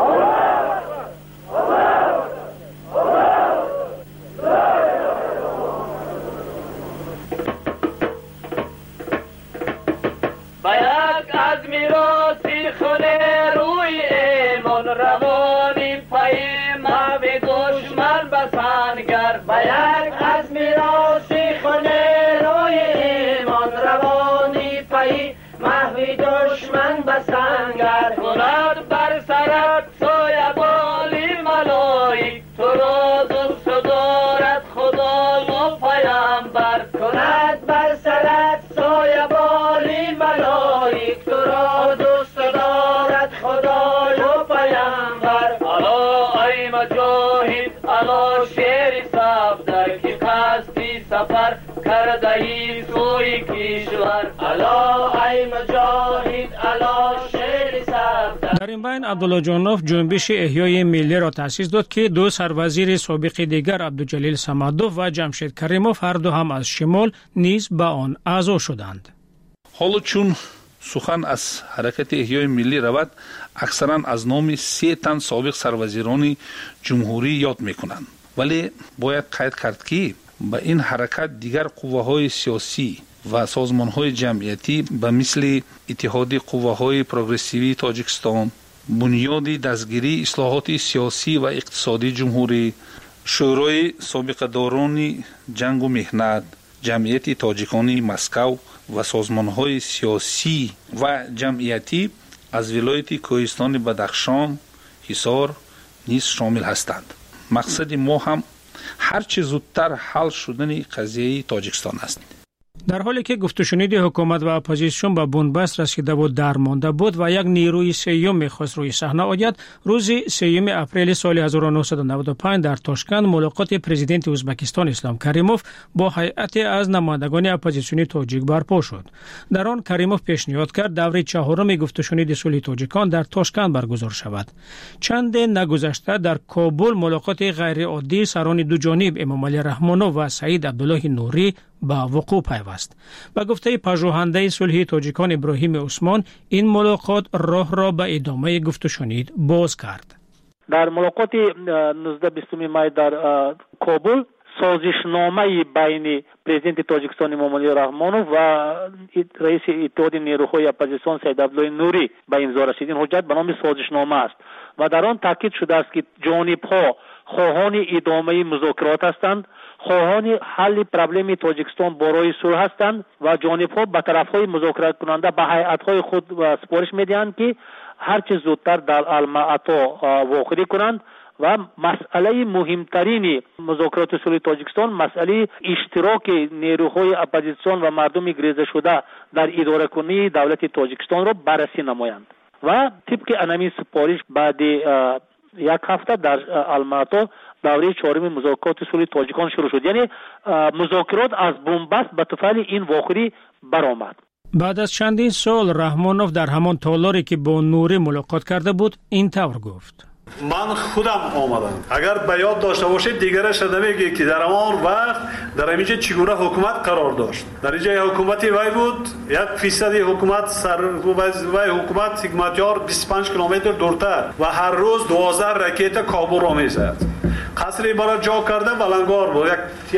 باید از میراثی خونه روی ایمان روانی پای ما به دشمن بسنگر باید از میراثی خونه روی ایمان روانی پای ما به دشمن بسنگر کناد بر رئیس روی کشور الا ای مجاهد الا شیر صفدر. در این بین عبدالله جانوف جنبش احیای ملی را تأسیس داد که دو سروزیر سابق دیگر عبدالجلیل صمدوف و جمشید کریموف هر دو هم از شمال نیز به آن اعضا شدند. حالا چون سخن از حرکت احیای ملی رود، اکثرا از نام 3 تن سابق سروزیران جمهوری یاد میکنند، ولی باید قید کرد که به این حرکت دیگر قوه‌های سیاسی و سازمان‌های جمعیتی به مثل اتحاد قوه‌های پروگرسیوی تاجیکستان، بنیاد دستگیری اصلاحات سیاسی و اقتصادی جمهوری، شورای سابقه‌داران جنگ و مهنت، جمعیت تاجیکانی مسکو و سازمان‌های سیاسی و جمعیتی از ولایت کوهستان بدخشان، حصار نیز شامل هستند. مقصد ما هم هرچه زودتر حل شدن قضیه تاجیکستان است. در حالی که گفت و شنید حکومت و اپوزیسیون به بنبست رسیده بود درمانده بود و یک نیروی سیوم می‌خواست روی صحنه آید، روز 3 اپریل سال 1995 در تاشکند ملاقات پرزیدنت ازبکستان اسلام کریموف با هیئت از نمایندگان اپوزیسیونی تاجیک برپا شد. در آن کریموف پیشنهاد کرد دوره 4 گفت و شنید صلح تاجیکان در تاشکند برگزار شود. چند نگذشته در کابل ملاقات غیر عادی سران دو جانب امام علی رحمانوف و سعید عبدالله نوری با وقوع پیوست. به گفته پژوهنده صلح تاجیکان ابراهیم عثمان، این ملاقات راه را به ادامه گفت و شنید باز کرد. در ملاقات 19-20 می در کابل سازشنامه بین پرزیدنت تاجیکستان امام علی رحمانوف و رئیس اتحاد نیروهای اپوزیسیون سعید عبدالله نوری به امضا رسید. این حجت به نام سازشنامه است و در آن تاکید شده است که جانب‌ها خواهان ادامه مذاکرات هستند، خواهان حل پرابلم تاجیکستان برای صلح هستند و جانب‌ها به طرف‌های مذاکره کننده به هیئت‌های خود سپارش می‌دهند که هرچه زودتر در المعطا واقعی کنند و مسئله مهمترین مذاکرات صلح تاجیکستان مسئله اشتراک نیروهای اپوزیسیون و مردم گریزه شده در اداره کنی دولت تاجیکستان را بررسی نمایند و طبق انمی سپارش بعد 1 هفته در المعطا دوره 4 مذاکرات صلح تاجیکان شروع شد. یعنی مذاکرات از بنبست به طفل این واقعی برآمد. بعد از چندین سال رحمانوف در همان تالاری که با نوری ملاقات کرده بود این طور گفت: من خودم آمدم. اگر به یاد داشته باشید دیگرش نمیگه که در آن وقت در اینجا چگونه حکومت قرار داشت. در اینجا حکومتی وای بود 1% حکومت وای حکومت حکمتیار 25 کیلومتر دورتر و هر روز 12 راکت کابل را میزد. قصری برای جا کرده ولنگار بود، یک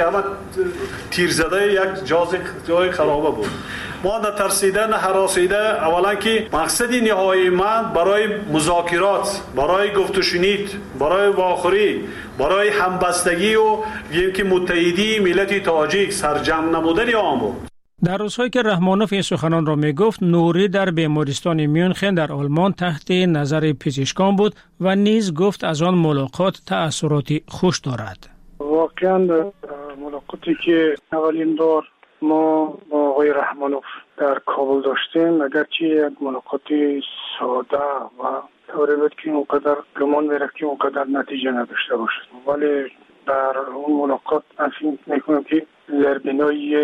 تیر زده یک جای خرابه بود. ما نترسیده نه هراسیده. اولا که مقصد نهایی من برای مذاکرات، برای گفت و شنید، برای واخوری، برای همبستگی و که متحدی ملت تاجیک سرجم نمودن آن بود. در روزهایی که رحمانوف این سخنان را می گفت، نوری در بیمارستان میونخن در آلمان تحت نظر پزشکان بود و نیز گفت از آن ملاقات تأثیراتی خوش دارد. واقعا ملاقاتی که اولین دور ما با آقای رحمانوف در کابل داشتیم، اگرچه یک ملاقات ساده و طوری بود که اونقدر گمان میرفت که اونقدر نتیجه نداشته باشد، ولی در اون ملاقات من فکر میکنم که زربینای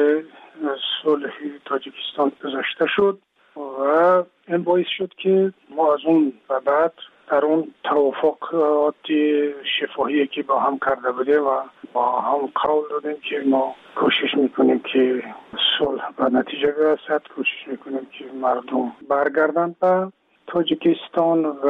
صلح تاجیکستان گذاشته شد و این باعث شد که ما از اون و بعد در اون توافقات شفاهی که با هم کرده بودیم و با هم قول دادیم که ما کوشش میکنیم که صلح و نتیجه برسد، کوشش میکنیم که مردم برگردن به تاجیکستان و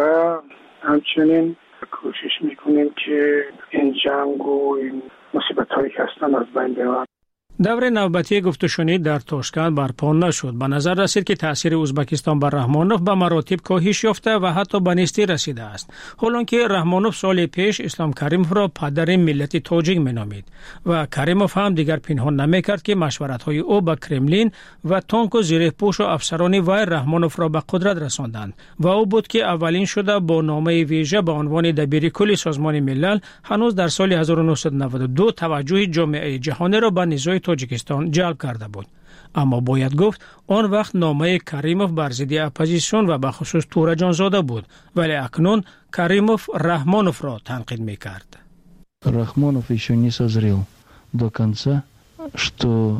همچنین کوشش میکنیم که این جنگ و این مصیبت هایی که هستن از بین ببرد. دور نوبتی گفت و شنید در تاشکند برپا نشد. به نظر رسید که تاثیر ازبکستان بر رحمانوف به مراتب کاهش یافته و حتی به نیستی رسیده است. حالانکه رحمانوف سال پیش اسلام کریموف را پدر ملت تاجیک مینامید و کریموف هم دیگر پنهان نمیکرد که مشورت‌های او با کرملین و تانک و زیرپوش و افسران وی رحمانوف را به قدرت رساندند و او بود که اولین شده با نامه ویژه به عنوان دبیر کل سازمان ملل هنوز در سال 1992 توجه جامعه جهانی را به نزاع تاجیکستان جلب کرده بود. اما باید گفت آن وقت نامه کریموف بر ضد اپوزیسیون و به خصوص تورجان زاده بود، ولی اکنون کریموف رحمانوف را تنقید میکرد. Рахмонов еще не созрел до конца, что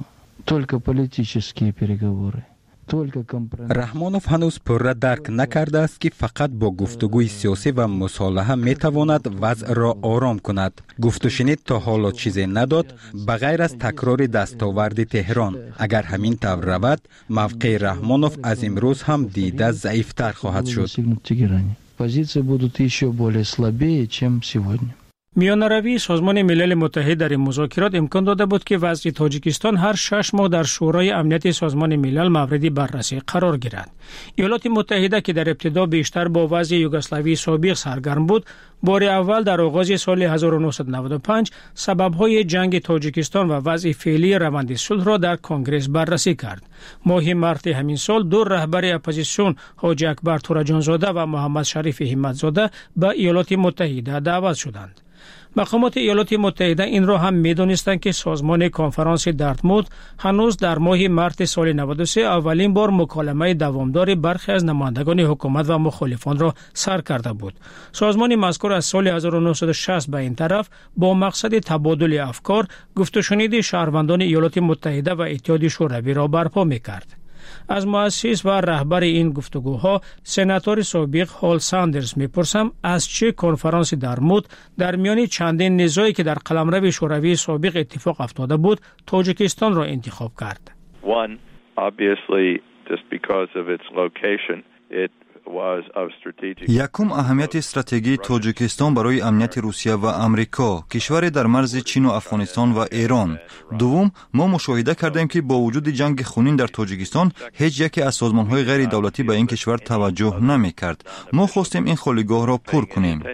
только политические переговоры. رحمانوف هنوز پرره درک نکرده است که فقط با گفتگوی سیاسی و مصالحه میتواند وضع را آرام کند. گفت و شنید تا حالا چیزی نداد بغیر از تکرار دستاورد تهران. اگر همین طور رود موقع رحمانوف از امروز هم دیده ضعیفتر خواهد شد. Позиции будут еще более слабее, чем сегодня. میانروی سازمان ملل متحد در این مذاکرات امکان داده بود که وضع تاجیکستان هر 6 ماه در شورای امنیت سازمان ملل مورد بررسی قرار گیرد. ایالات متحده که در ابتدا بیشتر با وضع یوگسلاوی سابق سرگرم بود، بار اول در آغاز سال 1995 سبب‌های جنگ تاجیکستان و وضع فعلی روند صلح را در کنگره بررسی کرد. ماه مارس همین سال دو رهبر اپوزیسیون حاجی اکبر تورجانزاده و محمد شریف همتزاده به ایالات متحده دعوت شدند. مقامات ایالات متحده این را هم می‌دانستند که سازمان کنفرانس دارتموت هنوز در ماه مارس سال 93 اولین بار مکالمه دوامدار برخی از نمایندگان حکومت و مخالفان را سر کرده بود. سازمان مذکور از سال 1960 به این طرف با مقصد تبادل افکار گفت و شنید شهروندان ایالات متحده و اتحاد شوروی را برپا می‌کرد. از مؤسس و رهبر این گفتگوها سناتور سابق هال ساندرز میپرسم از چه کنفرانس دارتموت در میان چندین نزاعی که در قلمرو شوروی سابق اتفاق افتاده بود تاجیکستان را انتخاب کرد. One, obviously, just because of its location, it was of strategic. یکم اهمیت استراتژی تاجیکستان برای امنیت روسیه و آمریکا، کشور در مرز چین و افغانستان و ایران. دوم، ما مشاهده کردیم که با وجود جنگ خونین در تاجیکستان هیچ یکی از سازمان‌های غیر دولتی به این کشور توجه نمی‌کرد. ما خواستیم این خالیگاه را پر کنیم.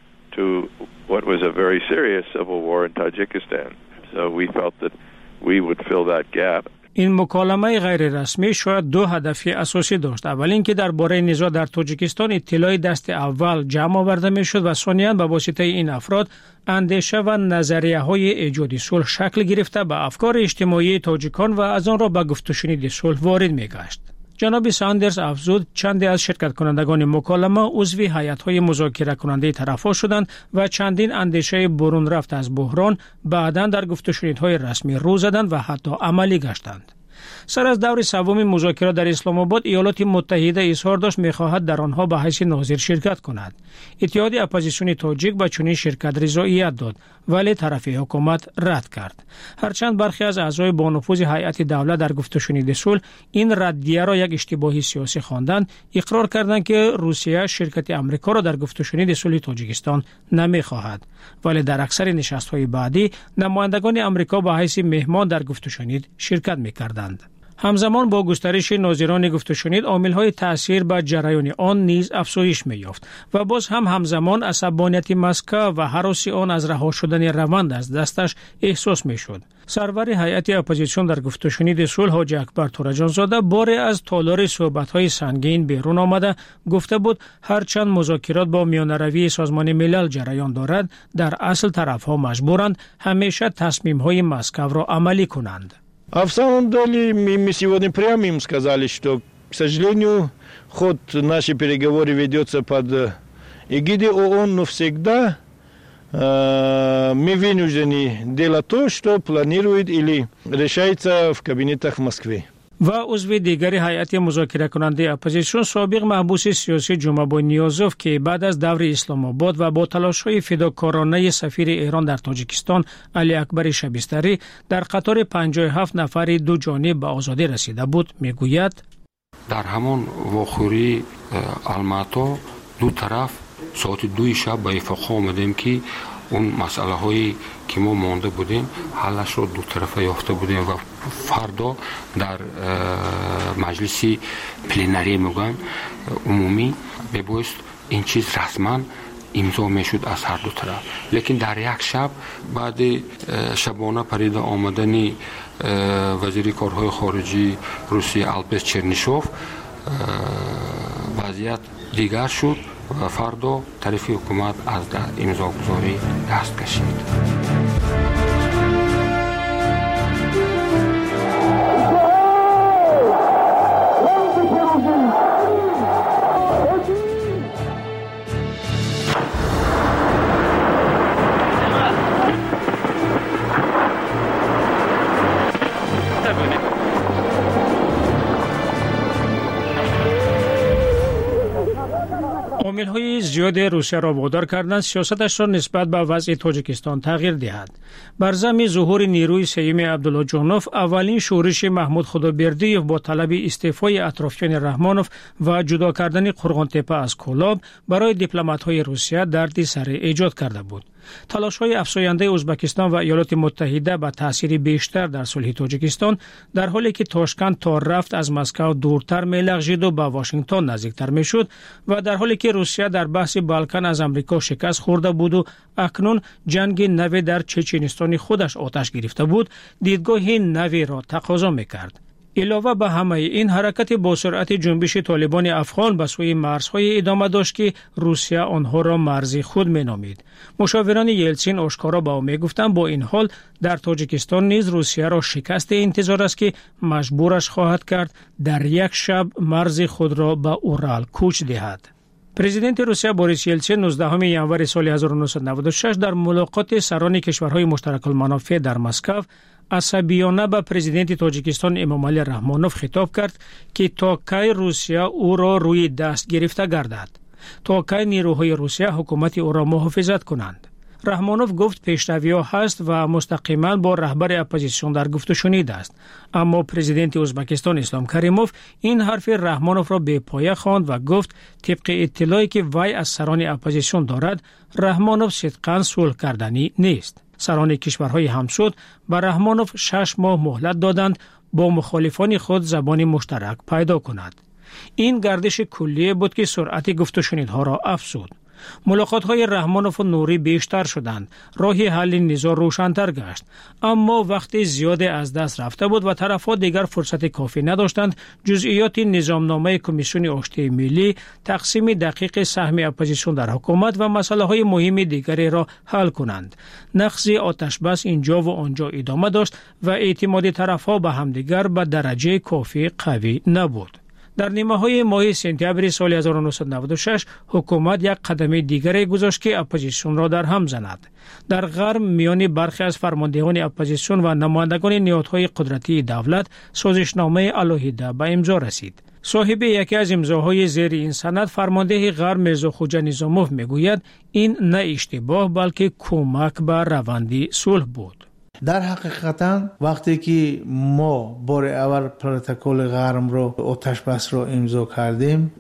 این مکالمه غیر رسمی شاید دو هدف اساسی داشت. اول اینکه درباره نزاع در تاجیکستان اطلاع دست اول جمع آورده میشد و ثانیاً به واسطه این افراد اندیشه و نظریه های ایجاد صلح شکل گرفته به افکار اجتماعی تاجیکان و از آن را به گفت و شنید صلح وارد میگشت. جناب ساندرز افزود چندی از شرکت کنندگان مکالمه عضو هیئت‌های مذاکره کننده طرف‌ها شدند و چندین اندیشه برون رفت از بحران بعداً در گفت و شنیدهای رسمی رو زدند و حتی عملی گشتند. سر از دور سوم مذاکرات در اسلام آباد ایالات متحده اظهار داشت می‌خواهد در آنها به حیث ناظر شرکت کند. اتحاد اپوزیسیون تاجیک به چنین شرکت رضایت داد ولی طرف حکومت رد کرد. هرچند برخی از اعضای با نفوذ هیئت دولت در گفت و شنید صلح این ردیه را یک اشتباهی سیاسی خواندند، اقرار کردند که روسیه شرکت آمریکا را در گفت و شنید صلح تاجیکستان نمی‌خواهد. ولی در اکثر نشست‌های بعدی نمایندگان آمریکا به حیث مهمان در گفت و شنید شرکت می‌کردند. همزمان با گسترش ناظران گفت و شنید عامل‌های تأثیر بر جریان آن نیز افزایش می‌یافت و باز هم همزمان عصبانیت مسکو و هراس آن از رها شدن روند از دستش احساس می‌شد. سرور هیئت اپوزیسیون در گفت و شنید صلح حاجی اکبر تورجانزاده بار از تالار صحبت‌های سنگین بیرون آمده گفته بود هرچند مذاکرات با میانروی سازمان ملل جریان دارد در اصل طرف‌ها مجبورند همیشه تصمیم‌های مسکو را عملی کنند. А в самом деле мы сегодня прямо им сказали, что, к сожалению, ход нашей переговоры ведется под эгидой ООН, но всегда мы вынуждены делать то, что планирует или решается в кабинетах в Москве. و عضو دیگر هیئت مذاکره کننده اپوزیسیون سابق محبوس سیاسی جمعه نیازوف که بعد از دور اسلام آباد و با تلاش‌های فداکارانه سفیر ایران در تاجیکستان علی اکبر شبستری در قطار 57 نفر دو جانب به آزادی رسیده بود میگوید در همان واخوری الماتا دو طرف ساعت 2 شب به اتفاق آمدیم که اون مسئله هایی که ما مانده بودیم حلش رو دو طرفه یافته بودیم و فردا در مجلس پلنری میگن عمومی ببایست این چیز رسما امضا میشد از هر دو طرف. لیکن در یک شب بعد شبانه پرید آمدن وزیر کارهای خارجی روسیه البس چرنیشوف وضعیت دیگر شد و فردا طرف حکومت از امضاگذاری دست کشید. عوامل‌های زیاد روسیه را وادار کردند سیاستش را نسبت به وضع تاجیکستان تغییر دهد. بر ضمن ظهور نیروی سیوم عبدالله جانوف، اولین شورش محمود خدابردیев با طلب استعفای اطرافیان رحمانوف و جدا کردن قرغان‌تپه از کولاب برای دیپلمات‌های روسیه دردی سر ایجاد کرده بود. تلاش‌های افزاینده ازبکستان و ایالات متحده به تأثیر بیشتر در صلح تاجیکستان در حالی که تاشکند تا رفت از مسکو دورتر می‌لغزید و به واشنگتن نزدیکتر می‌شد و در حالی که روسیه در بحث بالکان از آمریکا شکست خورده بود و اکنون جنگ نو در چچنستان خودش آتش گرفته بود، دیدگاه نوی را تقاضا می‌کرد. علاوه بر همه این حرکت با سرعت جنبش طالبان افغان به سوی مرزهای ادامه داشت که روسیه آنها را مرز خود مینامید. مشاوران یلتسین آشکارا به او میگفتند با این حال در تاجیکستان نیز روسیه را شکست انتظار است که مجبورش خواهد کرد در یک شب مرز خود را به اورال کوچ دهد. پرزیدنت روسیه بوریس یلتسین 19 ژانویه سال 1996 در ملاقات سران کشورهای مشترک المنافع در مسکو عصبیانه به پرزیدنت تاجیکستان امامعلی رحمانوف خطاب کرد که تا کی روسیه او را روی دست گرفته گردد، تا کی نیروهای روسیه حکومت او را محافظت کنند. رحمانوف گفت پیشروی‌ها هست و مستقیما با رهبر اپوزیسیون در گفت و شنید است، اما پرزیدنت ازبکستان اسلام کریموف این حرف رحمانوف را بی پایه خواند و گفت طبق اطلاعی که وی از سران اپوزیسیون دارد رحمانوف صدقاً صلح کردنی نیست. سران کشورهای همسود به رحمانوف 6 ماه مهلت دادند با مخالفان خود زبان مشترک پیدا کند. این گردش کلیه بود که سرعت گفت و شنیدها را افزود. ملاقات‌های رحمانوف و نوری بیشتر شدند، راه حل نزاع روشن‌تر گشت، اما وقت زیاد از دست رفته بود و طرف‌ها دیگر فرصت کافی نداشتند جزئیات نظامنامه کمیسیون آشتی ملی، تقسیم دقیق سهم اپوزیسیون در حکومت و مسائل مهم دیگری را حل کنند. نقض آتش‌بس اینجا و آنجا ادامه داشت و اعتماد طرف‌ها به همدیگر به درجه کافی قوی نبود. در نیمه‌های ماه سپتامبر سال 1996 حکومت یک قدم دیگری گذاشت که اپوزیسیون را در هم زند. در غرب میان برخی از فرماندهان اپوزیسیون و نمایندگان نهادهای قدرتی دولت سازشنامه علیحده به امضا رسید. صاحب یکی از امضاهای زیر این سند فرمانده غرب میرزا خوجا نظاموف میگوید این نه اشتباه بلکه کمک به روند صلح بود. در حقیقتا وقتی که ما بار اول پروتکل غرم رو آتش بس رو امضا کردیم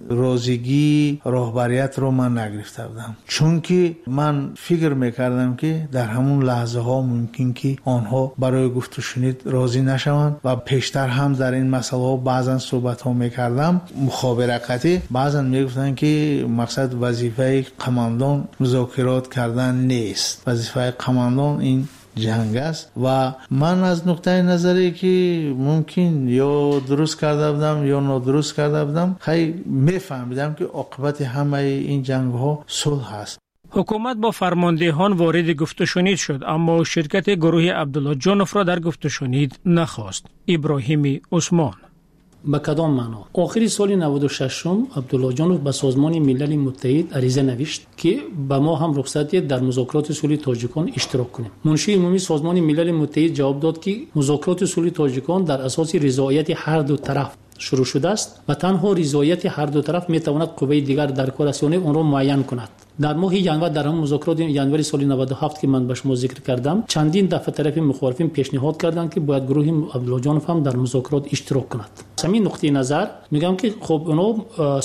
روزگی راهبریت رو من نگرفته بودم، چون که من فکر میکردم که در همون لحظه ها ممکن که آنها برای گفت و شنید راضی نشوند و پیشتر هم در این مسئله ها بعضا صحبت ها میکردم مخابراتی، بعضا میگفتن که مقصد وظیفه قماندان مذاکرات کردن نیست، وظیفه قماندان این جنگ است و من از نقطه نظری که ممکن یا درست کرده بودم یا نادرست کرده بودم خیلی میفهمیدم که عاقبت همه این جنگ ها صلح است. حکومت با فرماندهان وارد گفت و شنید شد، اما شرکت گروه عبدالله جانوف را در گفت و شنید نخواست. ابراهیم عثمان: به کدام معنا؟ آخر سال 96 عبدالله جانوف به سازمان ملل متحد عریضه نوشت که به ما هم رخصت دهید در مذاکرات صلح تاجیکان اشتراک کنیم. منشی عمومی سازمان ملل متحد جواب داد که مذاکرات صلح تاجیکان در اساس رضایت هر دو طرف شروع شده است و تنها رضایت هر دو طرف می تواند قوه دیگر در کاررسانی آن را معین کند. در ماه ژانویه در هم مذاکرات ژانویه سال 97 که من به شما ذکر کردم چندین دفعه طرف مخالفین پیشنهاد کردند که باید گروه عبدالله جانوف هم در مذاکرات اشتراک کند. از همین نقطه نظر میگم که خب اونا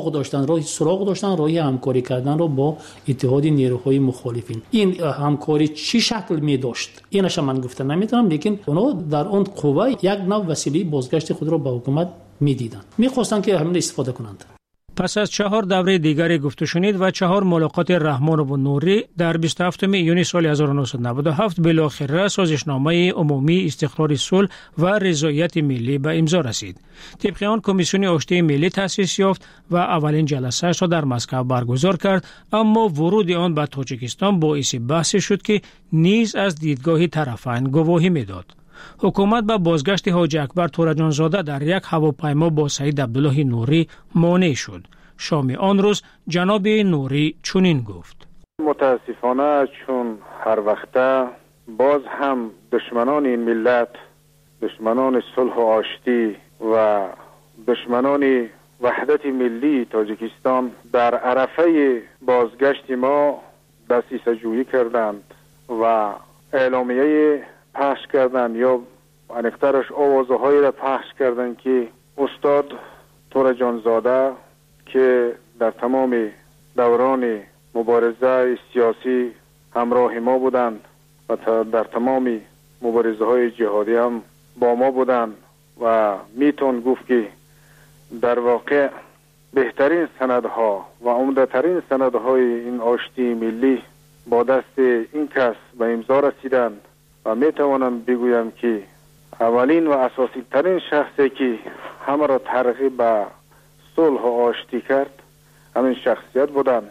سراغ داشتن راه همکاری کردن رو با اتحاد نیروهای مخالفین. این همکاری چی شکل می داشت اینش من گفتن نمیتونم، لیکن اونا در اون قوه یک نوع وسیله بازگشت خود را به حکومت میدیدند، میخواستن که همین استفاده کنند. پس از 4 دوره دیگری گفت و شنید و 4 ملاقات رحمانوف و نوری در 27 ایون سال 1997 بالاخره سازشنامه عمومی استقرار صلح و رضایت ملی به امضا رسید. طبق آن کمیسیون آشتی ملی تأسیس یافت و اولین جلسه‌اش را در مسکو برگزار کرد، اما ورود آن به تاجیکستان باعث بحث شد که نیز از دیدگاه طرفین گواهی میداد. حکومت به بازگشت حاجی اکبر تورجان زاده در یک هواپیما با سید عبدالله نوری مانع شد. شام آن روز جناب نوری چنین گفت: متاسفانه چون هر وقته باز هم دشمنان این ملت، دشمنان صلح و آشتی و دشمنان وحدت ملی تاجیکستان در عرفه بازگشت ما دسیسه جویی کردند و اعلامیه پخش کردند یا انکترش آوازهایی را پخش کردند که استاد تور جانزاده که در تمام دوران مبارزه سیاسی همراه ما بودند و در تمام مبارزه های جهادی هم با ما بودند و میتون گفت که در واقع بهترین سندها و عمده‌ترین سندهای این آشتی ملی با دست این کس به امضا رسیدند و میتوانم بگویم که اولین و اساسی ترین شخصی که همه را ترغیب به صلح و آشتی کرد همین شخصیت بودند.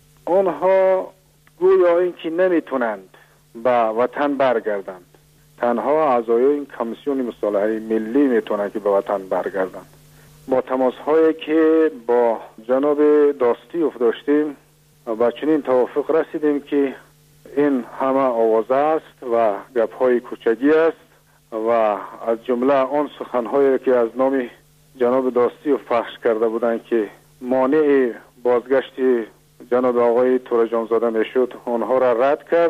آنها گویا اینکه نمیتونند به وطن برگردند، تنها اعضای این کمیسیون مصالحه ملی میتونند که به وطن برگردند. با تماس هایی که با جناب داستیوف داشتیم و چنین توافق رسیدیم که این همه آوازه است و گپ های کوچگی است و از جمله آن سخن هایی که از نام جناب داستیوف پخش کرده بودند که مانع بازگشت جناب آقای تور جانزاده میشد آنها را رد کرد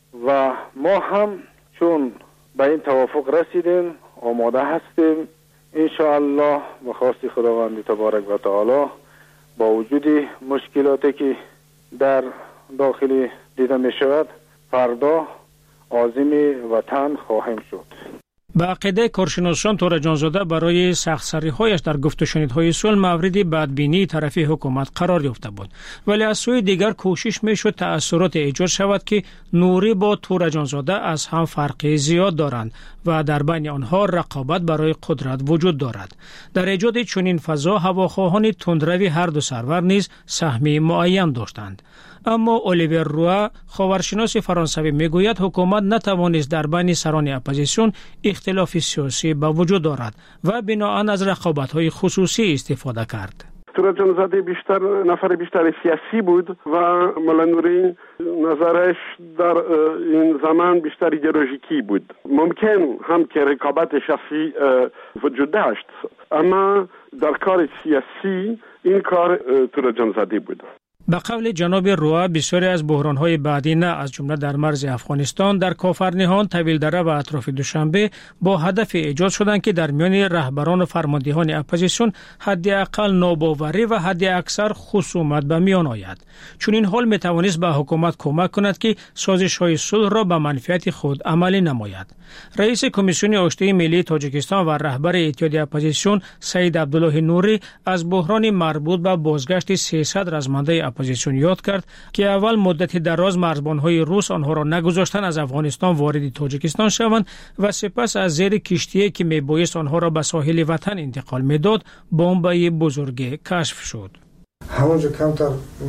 و ما هم چون به این توافق رسیدیم آماده هستیم انشاءالله به خواست خداوند تبارک و تعالی با وجود مشکلاتی که در داخل دیده می شود فردا عازم وطن خواهیم شد. به عقیده کارشناسان تور جانزاده برای سخت‌سری‌هایش در گفت و شنیدهای صلح مورد بدبینی طرفی حکومت قرار یافته بود، ولی از سوی دیگر کوشش میشد تأثیرات ایجاد شود که نوری با تور جانزاده از هم فرقی زیاد دارند و در بین آنها رقابت برای قدرت وجود دارد. در ایجاد چنین فضا هواخواهان تندروی هر دو سرور نیز سهمی معین داشتند. اما الیور روا خاورشناس فرانسوی میگوید حکومت نتوانست در بین سران اپوزیسیون اختلاف سیاسی به وجود دارد و بناهن از رقابت‌های خصوصی استفاده کرد. تور جانزاده نفر بیشتر سیاسی بود و مولا نوری نظرش در این زمان بیشتر ایدئولوژیکی بود. ممکن هم که رقابت شخصی وجود داشت اما در کار سیاسی این کار تور جانزاده بود. به قول جناب روا بسیاری از بحران‌های بعدی نه از جمله در مرز افغانستان، در کافرنهان، طویلدره و اطراف دوشنبه با هدف ایجاد شدند که در میان رهبران و فرماندهان اپوزیسیون حداقل ناباوری و حداکثر خصومت به میان آید. چون این حال میتوانست به حکومت کمک کند که سازش‌های صلح را به منفعت خود عملی نماید. رئیس کمیسیون آشتی ملی تاجیکستان و رهبر اتحاد اپوزیسیون سید عبدالله نوری از بحران مربوط به بازگشت 300 رزمنده اپوزیسیون یاد کرد که اول مدت دراز مرزبان‌های روس آنها را نگذاشتند از افغانستان وارد تاجیکستان شوند و سپس از زیر کشتی که میبایست آنها را به ساحل وطن انتقال میداد بمب بزرگ کشف شد. همونجا کمتر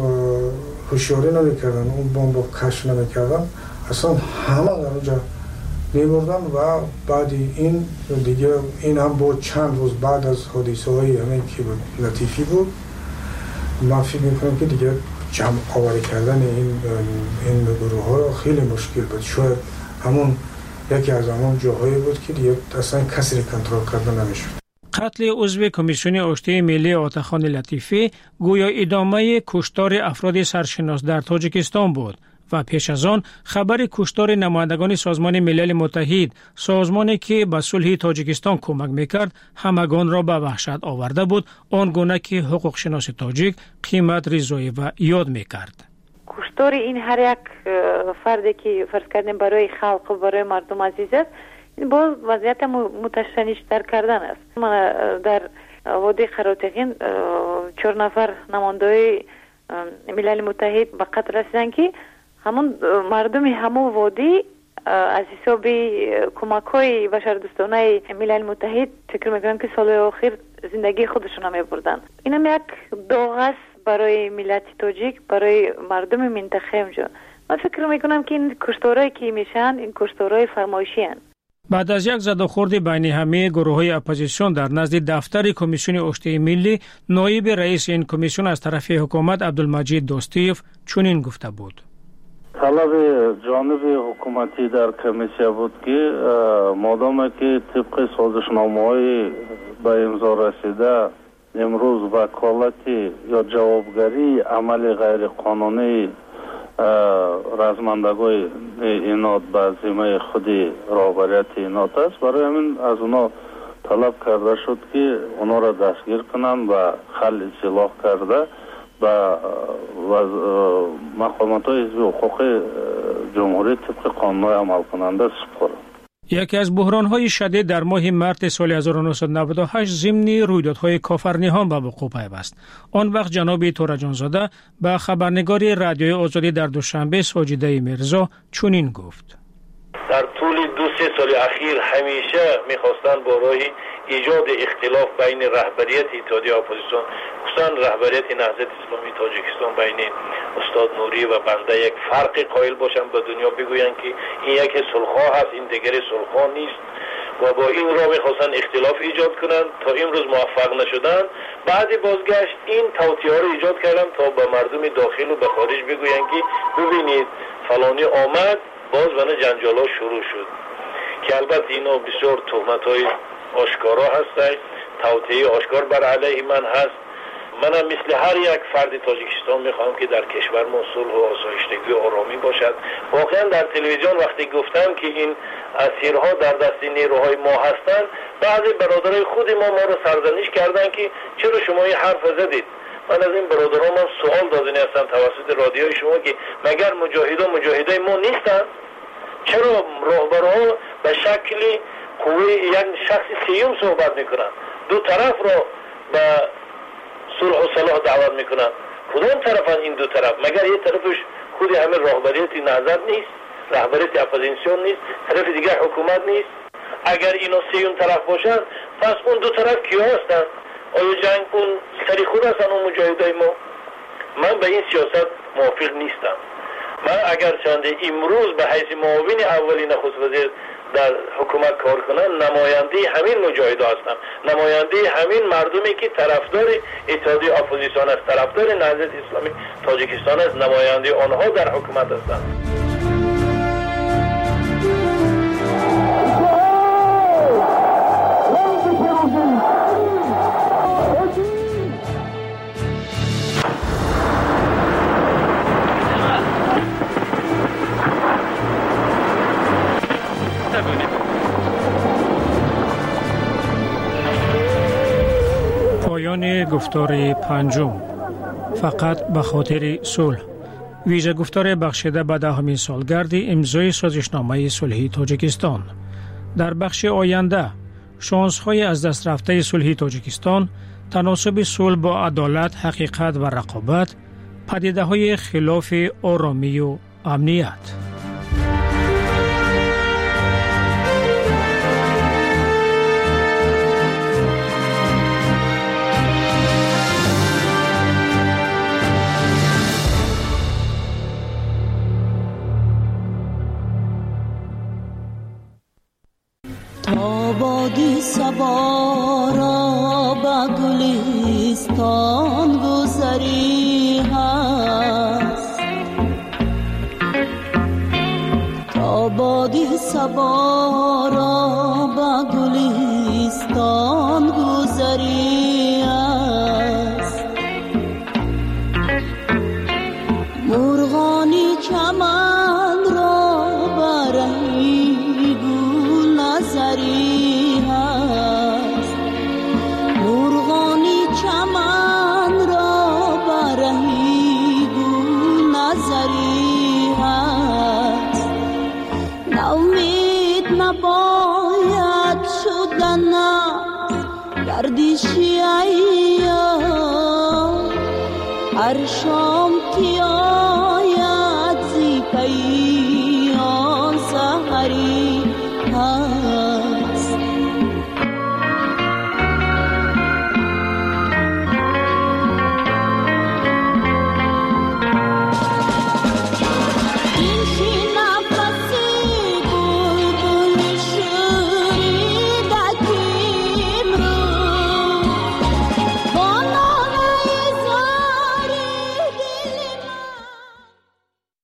هوشیاری نمیکردن، اون بمب کشف نمیکردن، اصلا همه در اونجا میمردن و بعد این دیگه این هم بود چند روز بعد از حادثه های همین که لطیفی بود. من فکر میکنم که دیگه جمع آوری کردن این گروه ها خیلی مشکل بود. شاید همون یکی از همون جاهایی بود که دیگه اصلا کسی را کنترل کردن نمیشد. قتل عضو کمیسیون آشتی ملی آتاخان لطیفی گویا ادامه کشتار افراد سرشناس در تاجیکستان بود و پیش از آن خبر کشتار نمایندگان سازمان ملل متحد، سازمانی که به صلح تاجیکستان کمک میکرد، همگان را به وحشت آورده بود، آنگونه که حقوق شناس تاجیک قیمت رضایی و یاد میکرد. کشتار این هر یک فردی که فرض کردیم برای خلق و برای مردم عزیز است، این با وضعیت متشنج‌تر کردن است. من در وادی قراتقین 4 نفر نماینده ملل متحد به قتل رسیدن که همون مردم همون وادی از حساب کمک‌های بشردوستانه ملل متحد فکر می‌کنم که سال آخر زندگی خودشون هم می‌بردن. اینم یک داغ است برای ملت تاجیک، برای مردم منطقه اونجا. من فکر می‌کنم که این کشتارهایی که میشن این کشتارهای فرمایشی هستند. بعد از یک زدوخورد بین همه گروه‌های اپوزیسیون در نزد دفتر کمیسیون آشتی ملی، نایب رئیس این کمیسیون از طرف حکومت عبدالمجید داستیوف چنین گفته بود: طلب جانب حکومتی در کمیسیون بود که مادام که طبق سازشنامه‌های به امضا رسیده امروز وکالتی یا جوابگری عمل غیر قانونی رزمندگان اینات به ذمه خودی راهبریت اینات است. برای همین از اونا طلب کرده شد که اونا را دستگیر کنند و خل اصلاح کرده به مقامات حزب حقوق جمهوری طبق قانون عمل کننده سپرد. یکی از بحران‌های شدید در ماه مارس سال 1998 ضمن رویدادهای کافرنیان به وقوع پیوست. آن وقت جناب تورجانزاده به خبرنگار رادیوی آزادی در دوشنبه ساجده میرزا چنین گفت: در طول 2-3 سال اخیر همیشه می‌خواستند با راه ایجاد اختلاف بین رهبریت اتحادیه اپوزیسیون خصوصا رهبریت نهضت اسلامی تاجیکستان بین استاد نوری و بنده یک فرق قائل باشند، به دنیا بگویند که این یک صلح‌خواه هست، این دیگری صلح‌خواه نیست و با این راه می‌خواستند اختلاف ایجاد کنند. تا امروز موفق نشدند. بعد بازگشت این توطئه‌ها رو ایجاد کردند تا به مردم داخل و به خارج بگویند که ببینید فلانی آمد، باز بنا جنجال‌ها شروع شد که البته اینا بسیار تهمت‌های آشکارا هست، توطئه آشکار بر علیه من هست. منم مثل هر یک فرد تاجیکستان میخوام که در کشور ما صلح و آسایشتگی و آرامی باشد. واقعا در تلویزیون وقتی گفتم که این اسیرها در دست نیروهای ما هستند، بعضی برادرای خود ما رو سرزنش کردن که چرا شما این حرف زدید. من از این برادرام سوال دادنی هستم توسط رادیوی شما که مگر مجاهدای ما نیستن؟ چرا راهبرها به شکل قوه یک شخص سیوم صحبت میکنن، دو طرف را به صلح و صلاح دعوت میکنن؟ کدام طرفن این دو طرف؟ مگر یک طرفش خود همه راهبریت نهضت نیست، رهبریت اپوزیسیون نیست، طرف دیگه حکومت نیست؟ اگر اینا سیوم طرف باشن پس اون دو طرف کیا هستن؟ آیا جنگ اون سری خود هستن اون مجاهدای ما؟ من به این سیاست موافق نیستم. من اگر چند امروز به حیث معاون اولی نخست وزیر در حکومت کار کنم، نماینده همین مجاهدا هستم، نماینده همین مردمی که طرفدار اتحادیه اپوزیسیون است، طرفدار نهضت اسلامی تاجیکستان است، نماینده آنها در حکومت هستند. پایان گفتار پنجم، فقط به خاطر صلح. ویژه گفتار بخشیده به 10مین سالگرد امضای سازشنامه صلحی تاجیکستان. در بخش آینده شانس‌های از دست رفته صلحی تاجیکستان، تناسب صلح با عدالت، حقیقت و رقابت، پدیده‌های خلاف آرامی و امنیت. بادی سوارا با گلستان گذری هست، تا بادی سوارا با گلستان گذری هست، مرغانی چمن را برای گل نظری هست، مرغانی چمن را برای گل نظری هست، ناامید نباید شدن گردشی ایام، هر شام